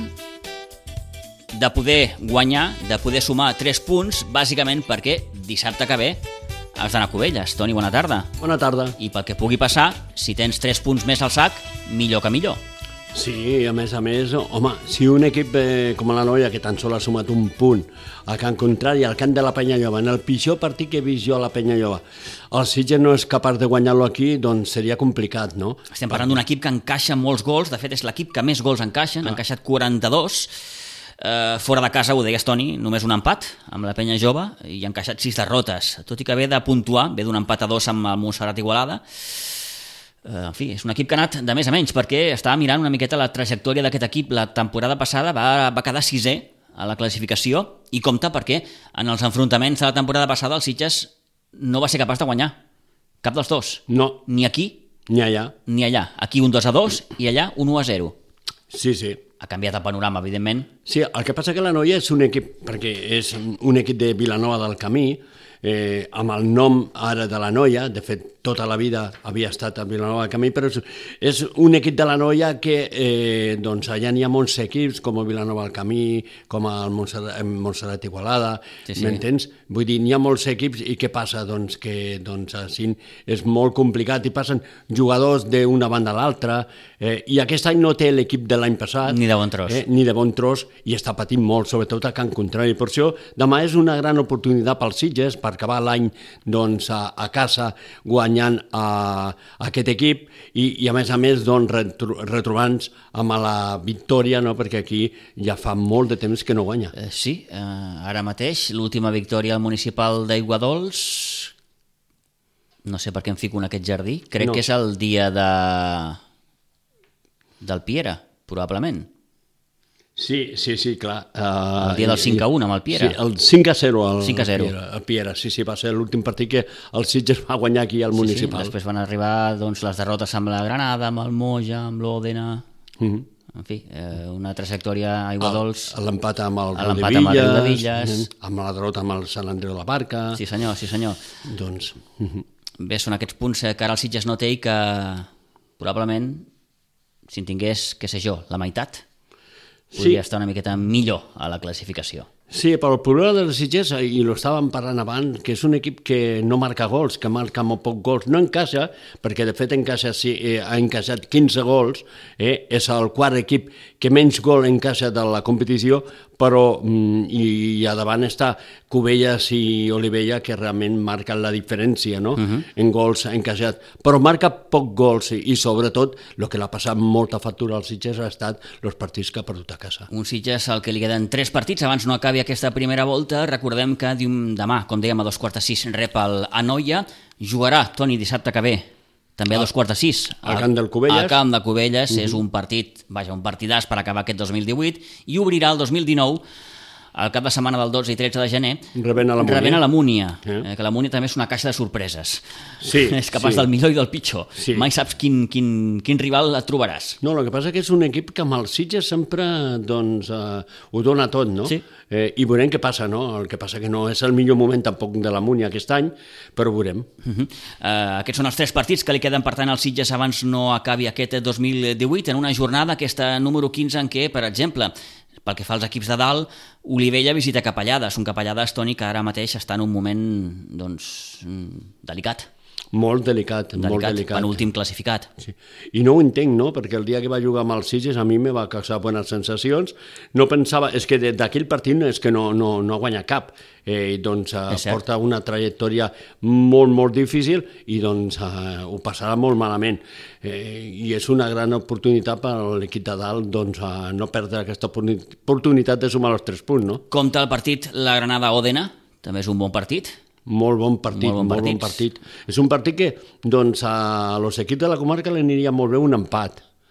de poder guanyar, de poder sumar tres punts, bàsicament perquè dissabte que ve has d'anar a Cubelles. Toni, bona tarda. Bona tarda. I pel que pugui passar, si tens tres punts més al sac, millor que millor. Sí, a més a més, home, si un equip eh, com la Noia, que tan sol ha sumat un punt a Can Contrari, al camp de la Penyalloba, en el pitjor partit que he vist jo a la Penyalloba, el Sitges no és capaç de guanyar-lo aquí, doncs seria complicat, no? Estem parlant d'un equip que encaixa molts gols, de fet és l'equip que més gols encaixa, n'ha encaixat quaranta-dos, Uh, fora de casa, ho deies, Toni, només un empat amb la Penya Jove i ha encaixat sis derrotes, tot i que ve de puntuar, ve d'un empat a dos amb el Montserrat Igualada. Uh, en fi, és un equip que ha anat de més a menys, perquè estava mirant una miqueta la trajectòria d'aquest equip. La temporada passada va, va quedar sisè a la classificació i compta perquè en els enfrontaments de la temporada passada el Sitges no va ser capaç de guanyar cap dels dos. No. Ni aquí ni allà. Ni allà. Aquí un dos a dos i allà un u a zero. Sí, sí. Ha canviat el panorama, evidentment. Sí, el que passa que la Noia és un equip, perquè és un equip de Vilanova del Camí, eh, amb el nom ara de la Noia, de fet tota la vida havia estat a Vilanova del Camí, però és, és un equip de la Noia que eh, doncs allà n'hi ha molts equips, com a Vilanova del Camí, com el Montserrat, Montserrat Igualada, sí, sí. M'entens? Vull dir, n'hi ha molts equips i què passa? Doncs que doncs, així és molt complicat i passen jugadors d'una banda a l'altra, eh, i aquest any no té l'equip de l'any passat. Ni de bon tros. Eh, ni de bon tros, i està patint molt, sobretot a Can Contrari. Per això demà és una gran oportunitat pels Sitges per acabar l'any doncs, a, a casa guanyant a, a aquest equip i, i a més a més doncs, retro, retrobant-nos amb la victòria, no? Perquè aquí ja fa molt de temps que no guanya. Eh, sí, eh, ara mateix l'última victòria al municipal d'Aiguadols, no sé per què em fico en aquest jardí, crec no. que és el dia de... del Piera, probablement. Sí, sí, sí, clar. Uh, el dia del cinc a u amb el Piera. Sí, el cinc a zero al cinc a zero. Piera, el Piera. Sí, sí, va ser l'últim partit que el Sitges va guanyar aquí al municipal. Sí, sí. Després van arribar doncs, les derrotes amb la Granada, amb el Moja, amb l'Òdena... Uh -huh. En fi, eh, una trajectòria a Aiguadols... L'empat amb el Riudevilles, amb la derrota amb el Sant Andreu de la Barca... Sí senyor, sí senyor. Doncs... Uh -huh. Bé, són aquests punts que ara el Sitges no té i que probablement, si en tingués, què sé jo, la meitat... podria sí. estar una miqueta millor a la classificació. Sí, però el problema dels Sitges, i lo estàvem parlant abans, que és un equip que no marca gols, que marca molt poc gols, no encaixa, perquè de fet encaixa, sí, eh, ha encaixat quinze gols, eh, és el quart equip que menys gol encaixa de la competició, però mm, i, i a davant està Cubelles i Olivella, que realment marquen la diferència, no? Uh-huh. En gols encaixat, però marca poc gols i, i sobretot el que l'ha passat molta factura als Sitges ha estat els partits que ha perdut a casa. Un Sitges al que li queden tres partits abans no acabi aquesta primera volta. Recordem que demà, com dèiem, a dos quarts de sis rep el Anoia, jugarà, Toni, dissabte que ve també a dos quarts de sis al camp del Cubelles, al camp de Cubelles. Uh-huh. És un partit, vaja, un partidàs per acabar aquest dos mil divuit i obrirà el dos mil dinou el cap de setmana del dotze i tretze de gener rebent a la Múnia, rebent a la Múnia eh? Eh, que la Múnia també és una caixa de sorpreses. Sí, és capaç sí. del millor i del pitjor. Sí. Mai saps quin, quin, quin rival et trobaràs. No, el que passa que és un equip que amb els Sitges sempre doncs, uh, ho dona tot, no? Sí. Eh, I veurem què passa, no? El que passa que no és el millor moment tampoc de la Múnia aquest any, però veurem. Uh-huh. uh, aquests són els tres partits que li queden per tant als Sitges abans no acabi aquest dos mil divuit, en una jornada, aquesta número quinze, en què, per exemple, pel que fa als equips de dalt, Olivella visita Capellades, un Capellades, Toni, que ara mateix està en un moment doncs, delicat. Molt delicat, delicat molt delicat. Penúltim classificat. Sí. I no ho entenc, no? Perquè el dia que va jugar amb els Sitges a mi me va causar bones sensacions. No pensava, és que d'aquell partit és que no, no, no guanya cap. Eh, doncs eh, porta una trajectòria molt, molt difícil i doncs eh, ho passarà molt malament. Eh, I és una gran oportunitat per a l'equip de dalt doncs, eh, no perdre aquesta oportunitat de sumar els tres punts, no? Compte el partit la Granada-Òdena, també és un bon partit. Molt bon partit, molt bon, molt bon partit. És un partit que doncs, a los equips de la comarca li aniria molt bé un empat.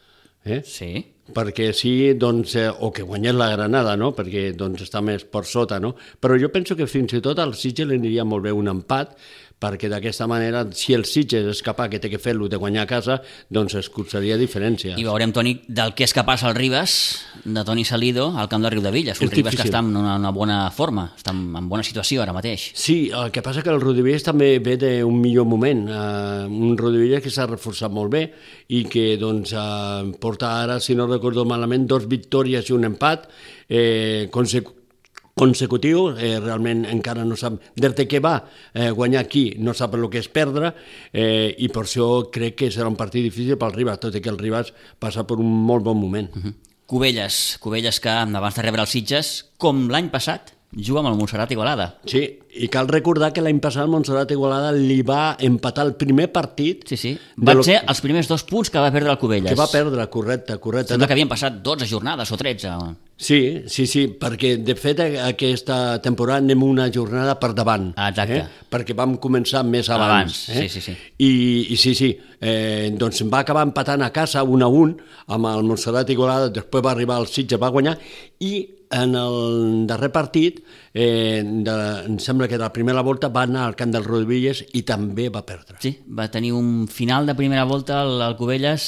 Eh? Sí. Perquè sí, doncs, eh, o que guanyés la Granada, no? Perquè doncs, està més per sota, no? Però jo penso que fins i tot al Sitges li aniria molt bé un empat, perquè d'aquesta manera, si el Sitges és capaç, que té que fer-lo, de guanyar a casa, doncs es cursaria diferències. I veurem, Toni, del que és capaç el Ribas, de Toni Salido, al camp de Riudevilles. Un És Ribas difícil. que està en una, una bona forma, està en, en bona situació ara mateix. Sí, el que passa que el Riudevilles també ve d'un millor moment, uh, un Riudevilles que s'ha reforçat molt bé i que doncs, uh, porta ara, si no recordo malament, dos victòries i un empat eh, consecutiu consecutiu, eh, realment encara no sap des de què va eh, guanyar aquí, no sap el que és perdre, eh, i per això crec que serà un partit difícil pel Ribas, tot i que el Ribas passa per un molt bon moment. Uh-huh. Cubelles, Cubelles que abans de rebre els Sitges, com l'any passat, juga amb el Montserrat Igualada. Sí, i cal recordar que l'any passat el Montserrat Igualada li va empatar el primer partit. Sí, sí, van lo... ser els primers dos punts que va perdre el Cubelles. Que va perdre, correcte, correcte. Sembla que havien passat dotze jornades o tretze. Sí, sí, sí, perquè de fet aquesta temporada anem una jornada per davant. Exacte. Eh? Perquè vam començar més abans. Abans, eh? sí, sí, sí. I, i sí, sí, eh, doncs va acabar empatant a casa un a un amb el Montserrat Igualada, després va arribar al Sitges, va guanyar, i en el darrer partit, eh, de, em sembla que de la primera volta va anar al camp del Riudevilles i també va perdre. Sí, va tenir un final de primera volta al, al Cubelles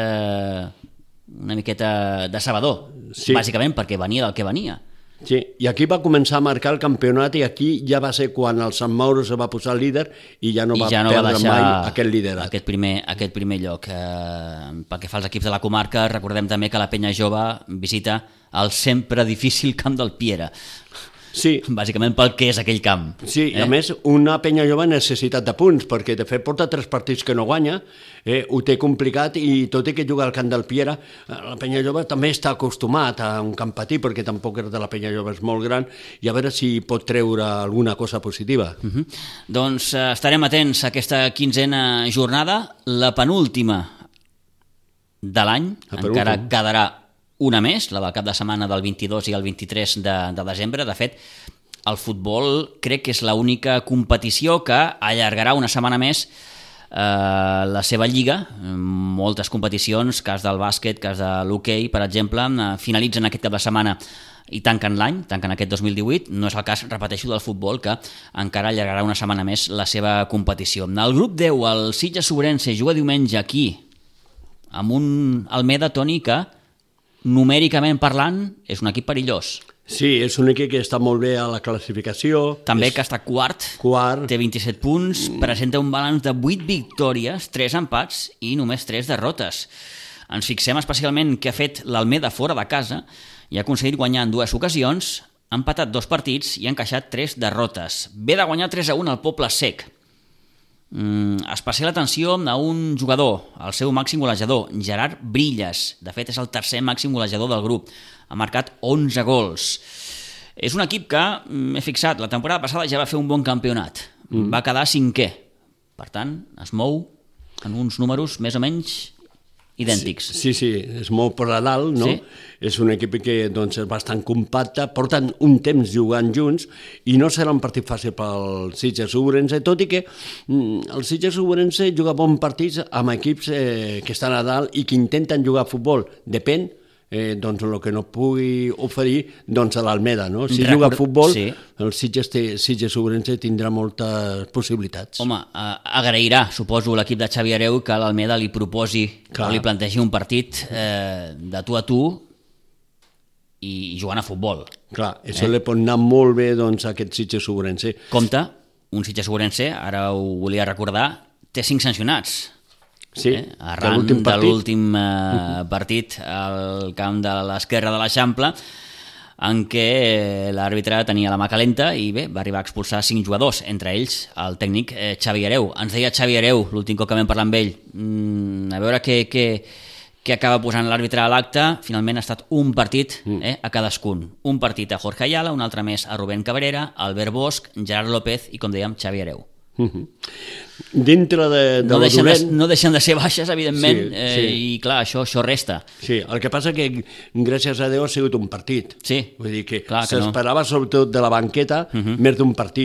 eh, una miqueta decebedor, sí. Bàsicament perquè venia del que venia. Sí, i aquí va començar a marcar el campionat i aquí ja va ser quan el Sant Mauro se va posar líder i ja no I va ja no perdre va mai aquest liderat. Aquest primer, aquest primer lloc. Eh, pel que fa als equips de la comarca, recordem també que la Penya Jove visita el sempre difícil camp del Piera. Sí. Bàsicament pel que és aquell camp. Sí, i eh? a més una Penya Jove necessitat de punts, perquè de fet porta tres partits que no guanya, eh, ho té complicat, i tot i que juga al camp del Piera, la Penya Jove també està acostumat a un camp petit, perquè tampoc és de la Penya Jove és molt gran, i a veure si pot treure alguna cosa positiva. Uh-huh. Doncs eh, estarem atents a aquesta quinzena jornada, la penúltima de l'any, encara quedarà una més, la del cap de setmana del vint-i-dos i el vint-i-tres de, de desembre. De fet, el futbol crec que és l'única competició que allargarà una setmana més eh, la seva lliga. Moltes competicions, cas del bàsquet, cas de l'hoquei, per exemple, finalitzen aquest cap de setmana i tanquen l'any, tanquen aquest dos mil divuit. No és el cas, repeteixo, del futbol, que encara allargarà una setmana més la seva competició. El grup deu, el Sitges Sobrense, juga diumenge aquí, amb un Almeda, Toni, que numèricament parlant, és un equip perillós. Sí, és un equip que està molt bé a la classificació. També és... que està quart, quart, té vint-i-set punts, presenta un balanç de vuit victòries, tres empats i només tres derrotes. Ens fixem especialment que ha fet l'Almeda fora de casa i ha aconseguit guanyar en dues ocasions, ha empatat dos partits i ha encaixat tres derrotes. Ve de guanyar tres a un al Poble Sec. Mm, especial atenció a un jugador, el seu màxim golejador, Gerard Brillas. De fet, és el tercer màxim golejador del grup. Ha marcat onze gols. És un equip que, m'he fixat, la temporada passada ja va fer un bon campionat. Mm. Va quedar cinquè. Per tant, es mou en uns números més o menys idèntics. Sí, sí, és molt per a dalt, no? Sí. És un equip que doncs, és bastant compacte, porten un temps jugant junts i no serà un partit fàcil pel Sitges Sobrense, tot i que mm, el Sitges Sobrense juga bons partits amb equips eh, que estan a dalt i que intenten jugar a futbol. Depèn eh, doncs, el que no pugui oferir doncs, a l'Almeda, no? Si Record... juga a futbol, sí. El Sitges, té, Sitges Sobrense tindrà moltes possibilitats. Home, eh, agrairà, suposo, l'equip de Xavi Hereu que l'Almeda li proposi, Clar. o li plantegi un partit eh, de tu a tu i jugant a futbol. Clar, això eh? li pot anar molt bé doncs, a aquest Sitges Sobrense. Compte, un Sitges Sobrense, ara ho volia recordar, té cinc sancionats. Sí, eh? Arran de l'últim eh, uh-huh. partit al camp de l'esquerra de l'Eixample, en què l'àrbitre tenia la mà calenta i bé, va arribar a expulsar cinc jugadors, entre ells el tècnic eh, Xavi Hereu. Ens deia Xavi Hereu, l'últim cop que vam parlar amb ell, mm, a veure què, què, què acaba posant l'àrbitre a l'acte. Finalment ha estat un partit eh, a cadascun. Un partit a Jorge Ayala, un altre més a Rubén Cabrera, Albert Bosch, Gerard López i, com dèiem, Xavi Hereu. Uh-huh. Dintre de, de no, deixen dolent... de, no deixen de ser baixes, evidentment, sí, eh, sí. i clar, això, això resta. Sí, el que passa que gràcies a Déu ha sigut un partit. Sí, vull dir que clar que s'esperava no. sobretot de la banqueta uh-huh. més d'un partit.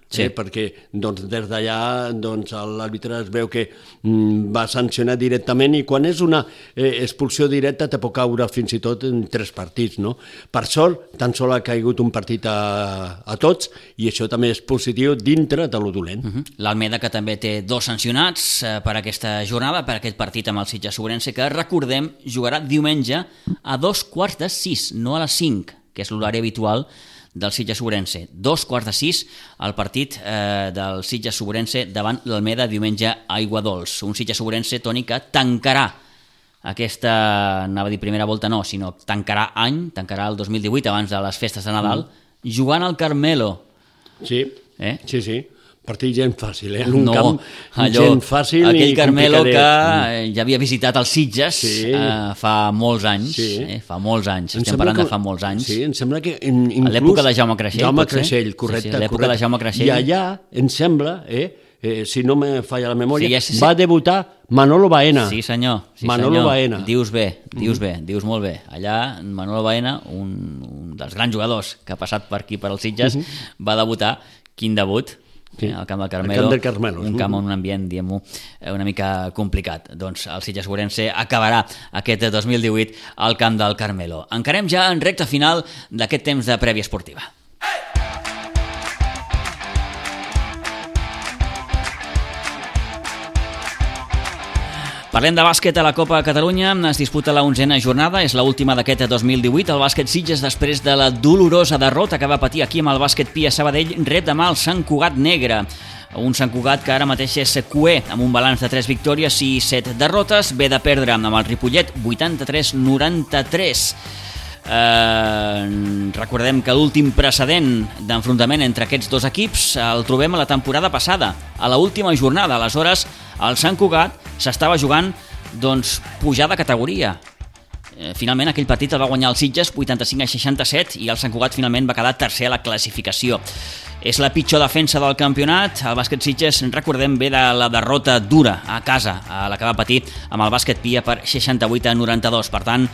Sí. Eh, perquè doncs, des d'allà doncs, l'àrbitre es veu que mm, va sancionar directament i quan és una eh, expulsió directa te pot caure fins i tot en tres partits. No? Per sort, tan sol ha caigut un partit a, a tots i això també és positiu dintre de lo dolent. Uh-huh. L'Almeda, que també té dos sancionats eh, per aquesta jornada, per aquest partit amb el Sitges Ourense, que recordem jugarà diumenge a dos quarts de sis, no a les cinc, que és l'horari habitual del Sitges Ourense. Dos quarts de sis el partit eh, del Sitges Ourense davant l'Almeda diumenge a Aiguadols. Un Sitges Ourense, Toni, que tancarà aquesta, anava a dir primera volta no, sinó tancarà any, tancarà el dos mil divuit abans de les festes de Nadal, mm. jugant al Carmelo. Sí, eh? sí, sí. Partit gent fàcil, eh? Un no, camp allò, gent fàcil aquell i Carmelo que mm. ja havia visitat els Sitges sí. eh, fa molts anys, sí. eh? fa molts anys, em estem parlant que, de fa molts anys. Sí, em sembla que in, inclús... A l'època de Jaume Creixell, Jaume Creixell, correcte. Sí, sí, l'època de Jaume Creixell. I allà, em sembla, eh, eh, si no me falla la memòria, sí, ja, sí, sí. va debutar Manolo Baena. Sí, senyor. Sí, Manolo senyor. Baena. Dius bé, dius bé, dius molt bé. Allà, Manolo Baena, un, un dels grans jugadors que ha passat per aquí, per als Sitges, uh -huh. va debutar. Quin debut? Sí. Al camp del Carmelo, camp del Carmelo, un camp on un ambient, diguem-ho, una mica complicat. Doncs el Sitges Ourense acabarà aquest dos mil divuit al camp del Carmelo. Encarem ja en recta final d'aquest temps de prèvia esportiva. Parlem de bàsquet a la Copa Catalunya. Es disputa la onzena jornada, és l'última d'aquest dos mil divuit. El bàsquet Sitges, després de la dolorosa derrota que va patir aquí amb el bàsquet Pia Sabadell, rep demà el Sant Cugat Negre. Un Sant Cugat que ara mateix és cuer, amb un balanç de tres victòries i set derrotes. Ve de perdre amb el Ripollet vuitanta-tres noranta-tres. Eh, recordem que l'últim precedent d'enfrontament entre aquests dos equips el trobem a la temporada passada, a l'última jornada. Aleshores, el Sant Cugat s'estava jugant doncs, pujar de categoria. Eh, finalment, aquell partit el va guanyar el Sitges vuitanta-cinc a seixanta-set i el Sant Cugat finalment va quedar tercer a la classificació. És la pitjor defensa del campionat. El bàsquet Sitges, recordem, ve de la derrota dura a casa, a la que va patir amb el bàsquet Pia per seixanta-vuit a noranta-dos. Per tant,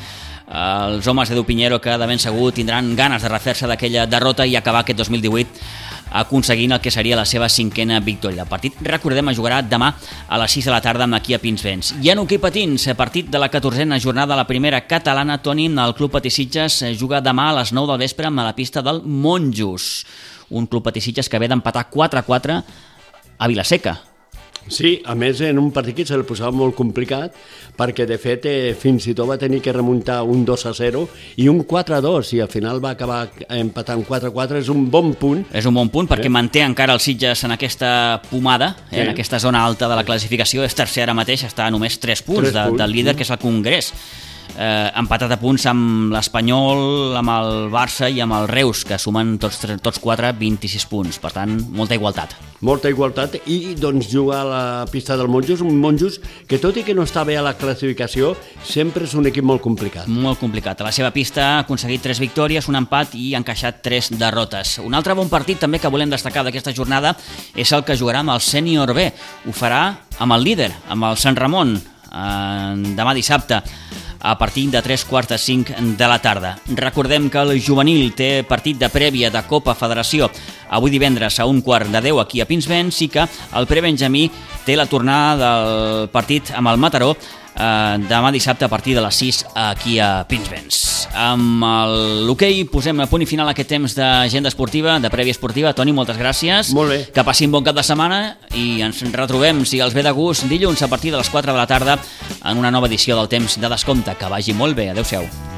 els homes d'Edu Pinheiro, que de ben segur tindran ganes de refer-se d'aquella derrota i acabar aquest dos mil divuit aconseguint el que seria la seva cinquena victòria. El partit, recordem, es jugarà demà a les sis de la tarda aquí a Pinsbens. I en hoquei patins, partit de la catorzena jornada de la primera catalana. Toni, el Club Patí Sitges juga demà a les nou del vespre a la pista del Monjos. Un Club Patí Sitges que ve d'empatar quatre a quatre a Vilaseca. Sí, a més en un partit que se li posava molt complicat perquè de fet eh, fins i tot va tenir que remuntar un dos a zero i un quatre a dos i al final va acabar empatant quatre a quatre. És un bon punt. És un bon punt perquè eh? manté encara el Sitges en aquesta pomada, eh? en aquesta zona alta de la classificació. És tercer ara mateix, està a només tres punts, tres de, punts. del líder, que és el Congrés. Eh, empatat a punts amb l'Espanyol, amb el Barça i amb el Reus, que sumen tots, tots quatre vint-i-sis punts. Per tant, molta igualtat. Molta igualtat i doncs jugar a la pista del Monjos, un Monjos que tot i que no està bé a la classificació sempre és un equip molt complicat. Molt complicat. A la seva pista ha aconseguit tres victòries, un empat i ha encaixat tres derrotes. Un altre bon partit també que volem destacar d'aquesta jornada és el que jugarà amb el Sènior B. Ho farà amb el líder, amb el Sant Ramon, eh, demà dissabte a partir de tres quarts de cinc de la tarda. Recordem que el juvenil té partit de prèvia de Copa Federació avui divendres a un quart de deu aquí a Pinsbens i que el prebenjamí té la tornada del partit amb el Mataró eh, demà dissabte a partir de les sis aquí a Pinsbens. Amb l'hoquei posem a punt i final aquest temps d'agenda esportiva, de prèvia esportiva. Toni, moltes gràcies. Molt bé. Que passin bon cap de setmana i ens retrobem, si els ve de gust, dilluns a partir de les quatre de la tarda en una nova edició del Temps de Descompte. Que vagi molt bé. Adéu-siau.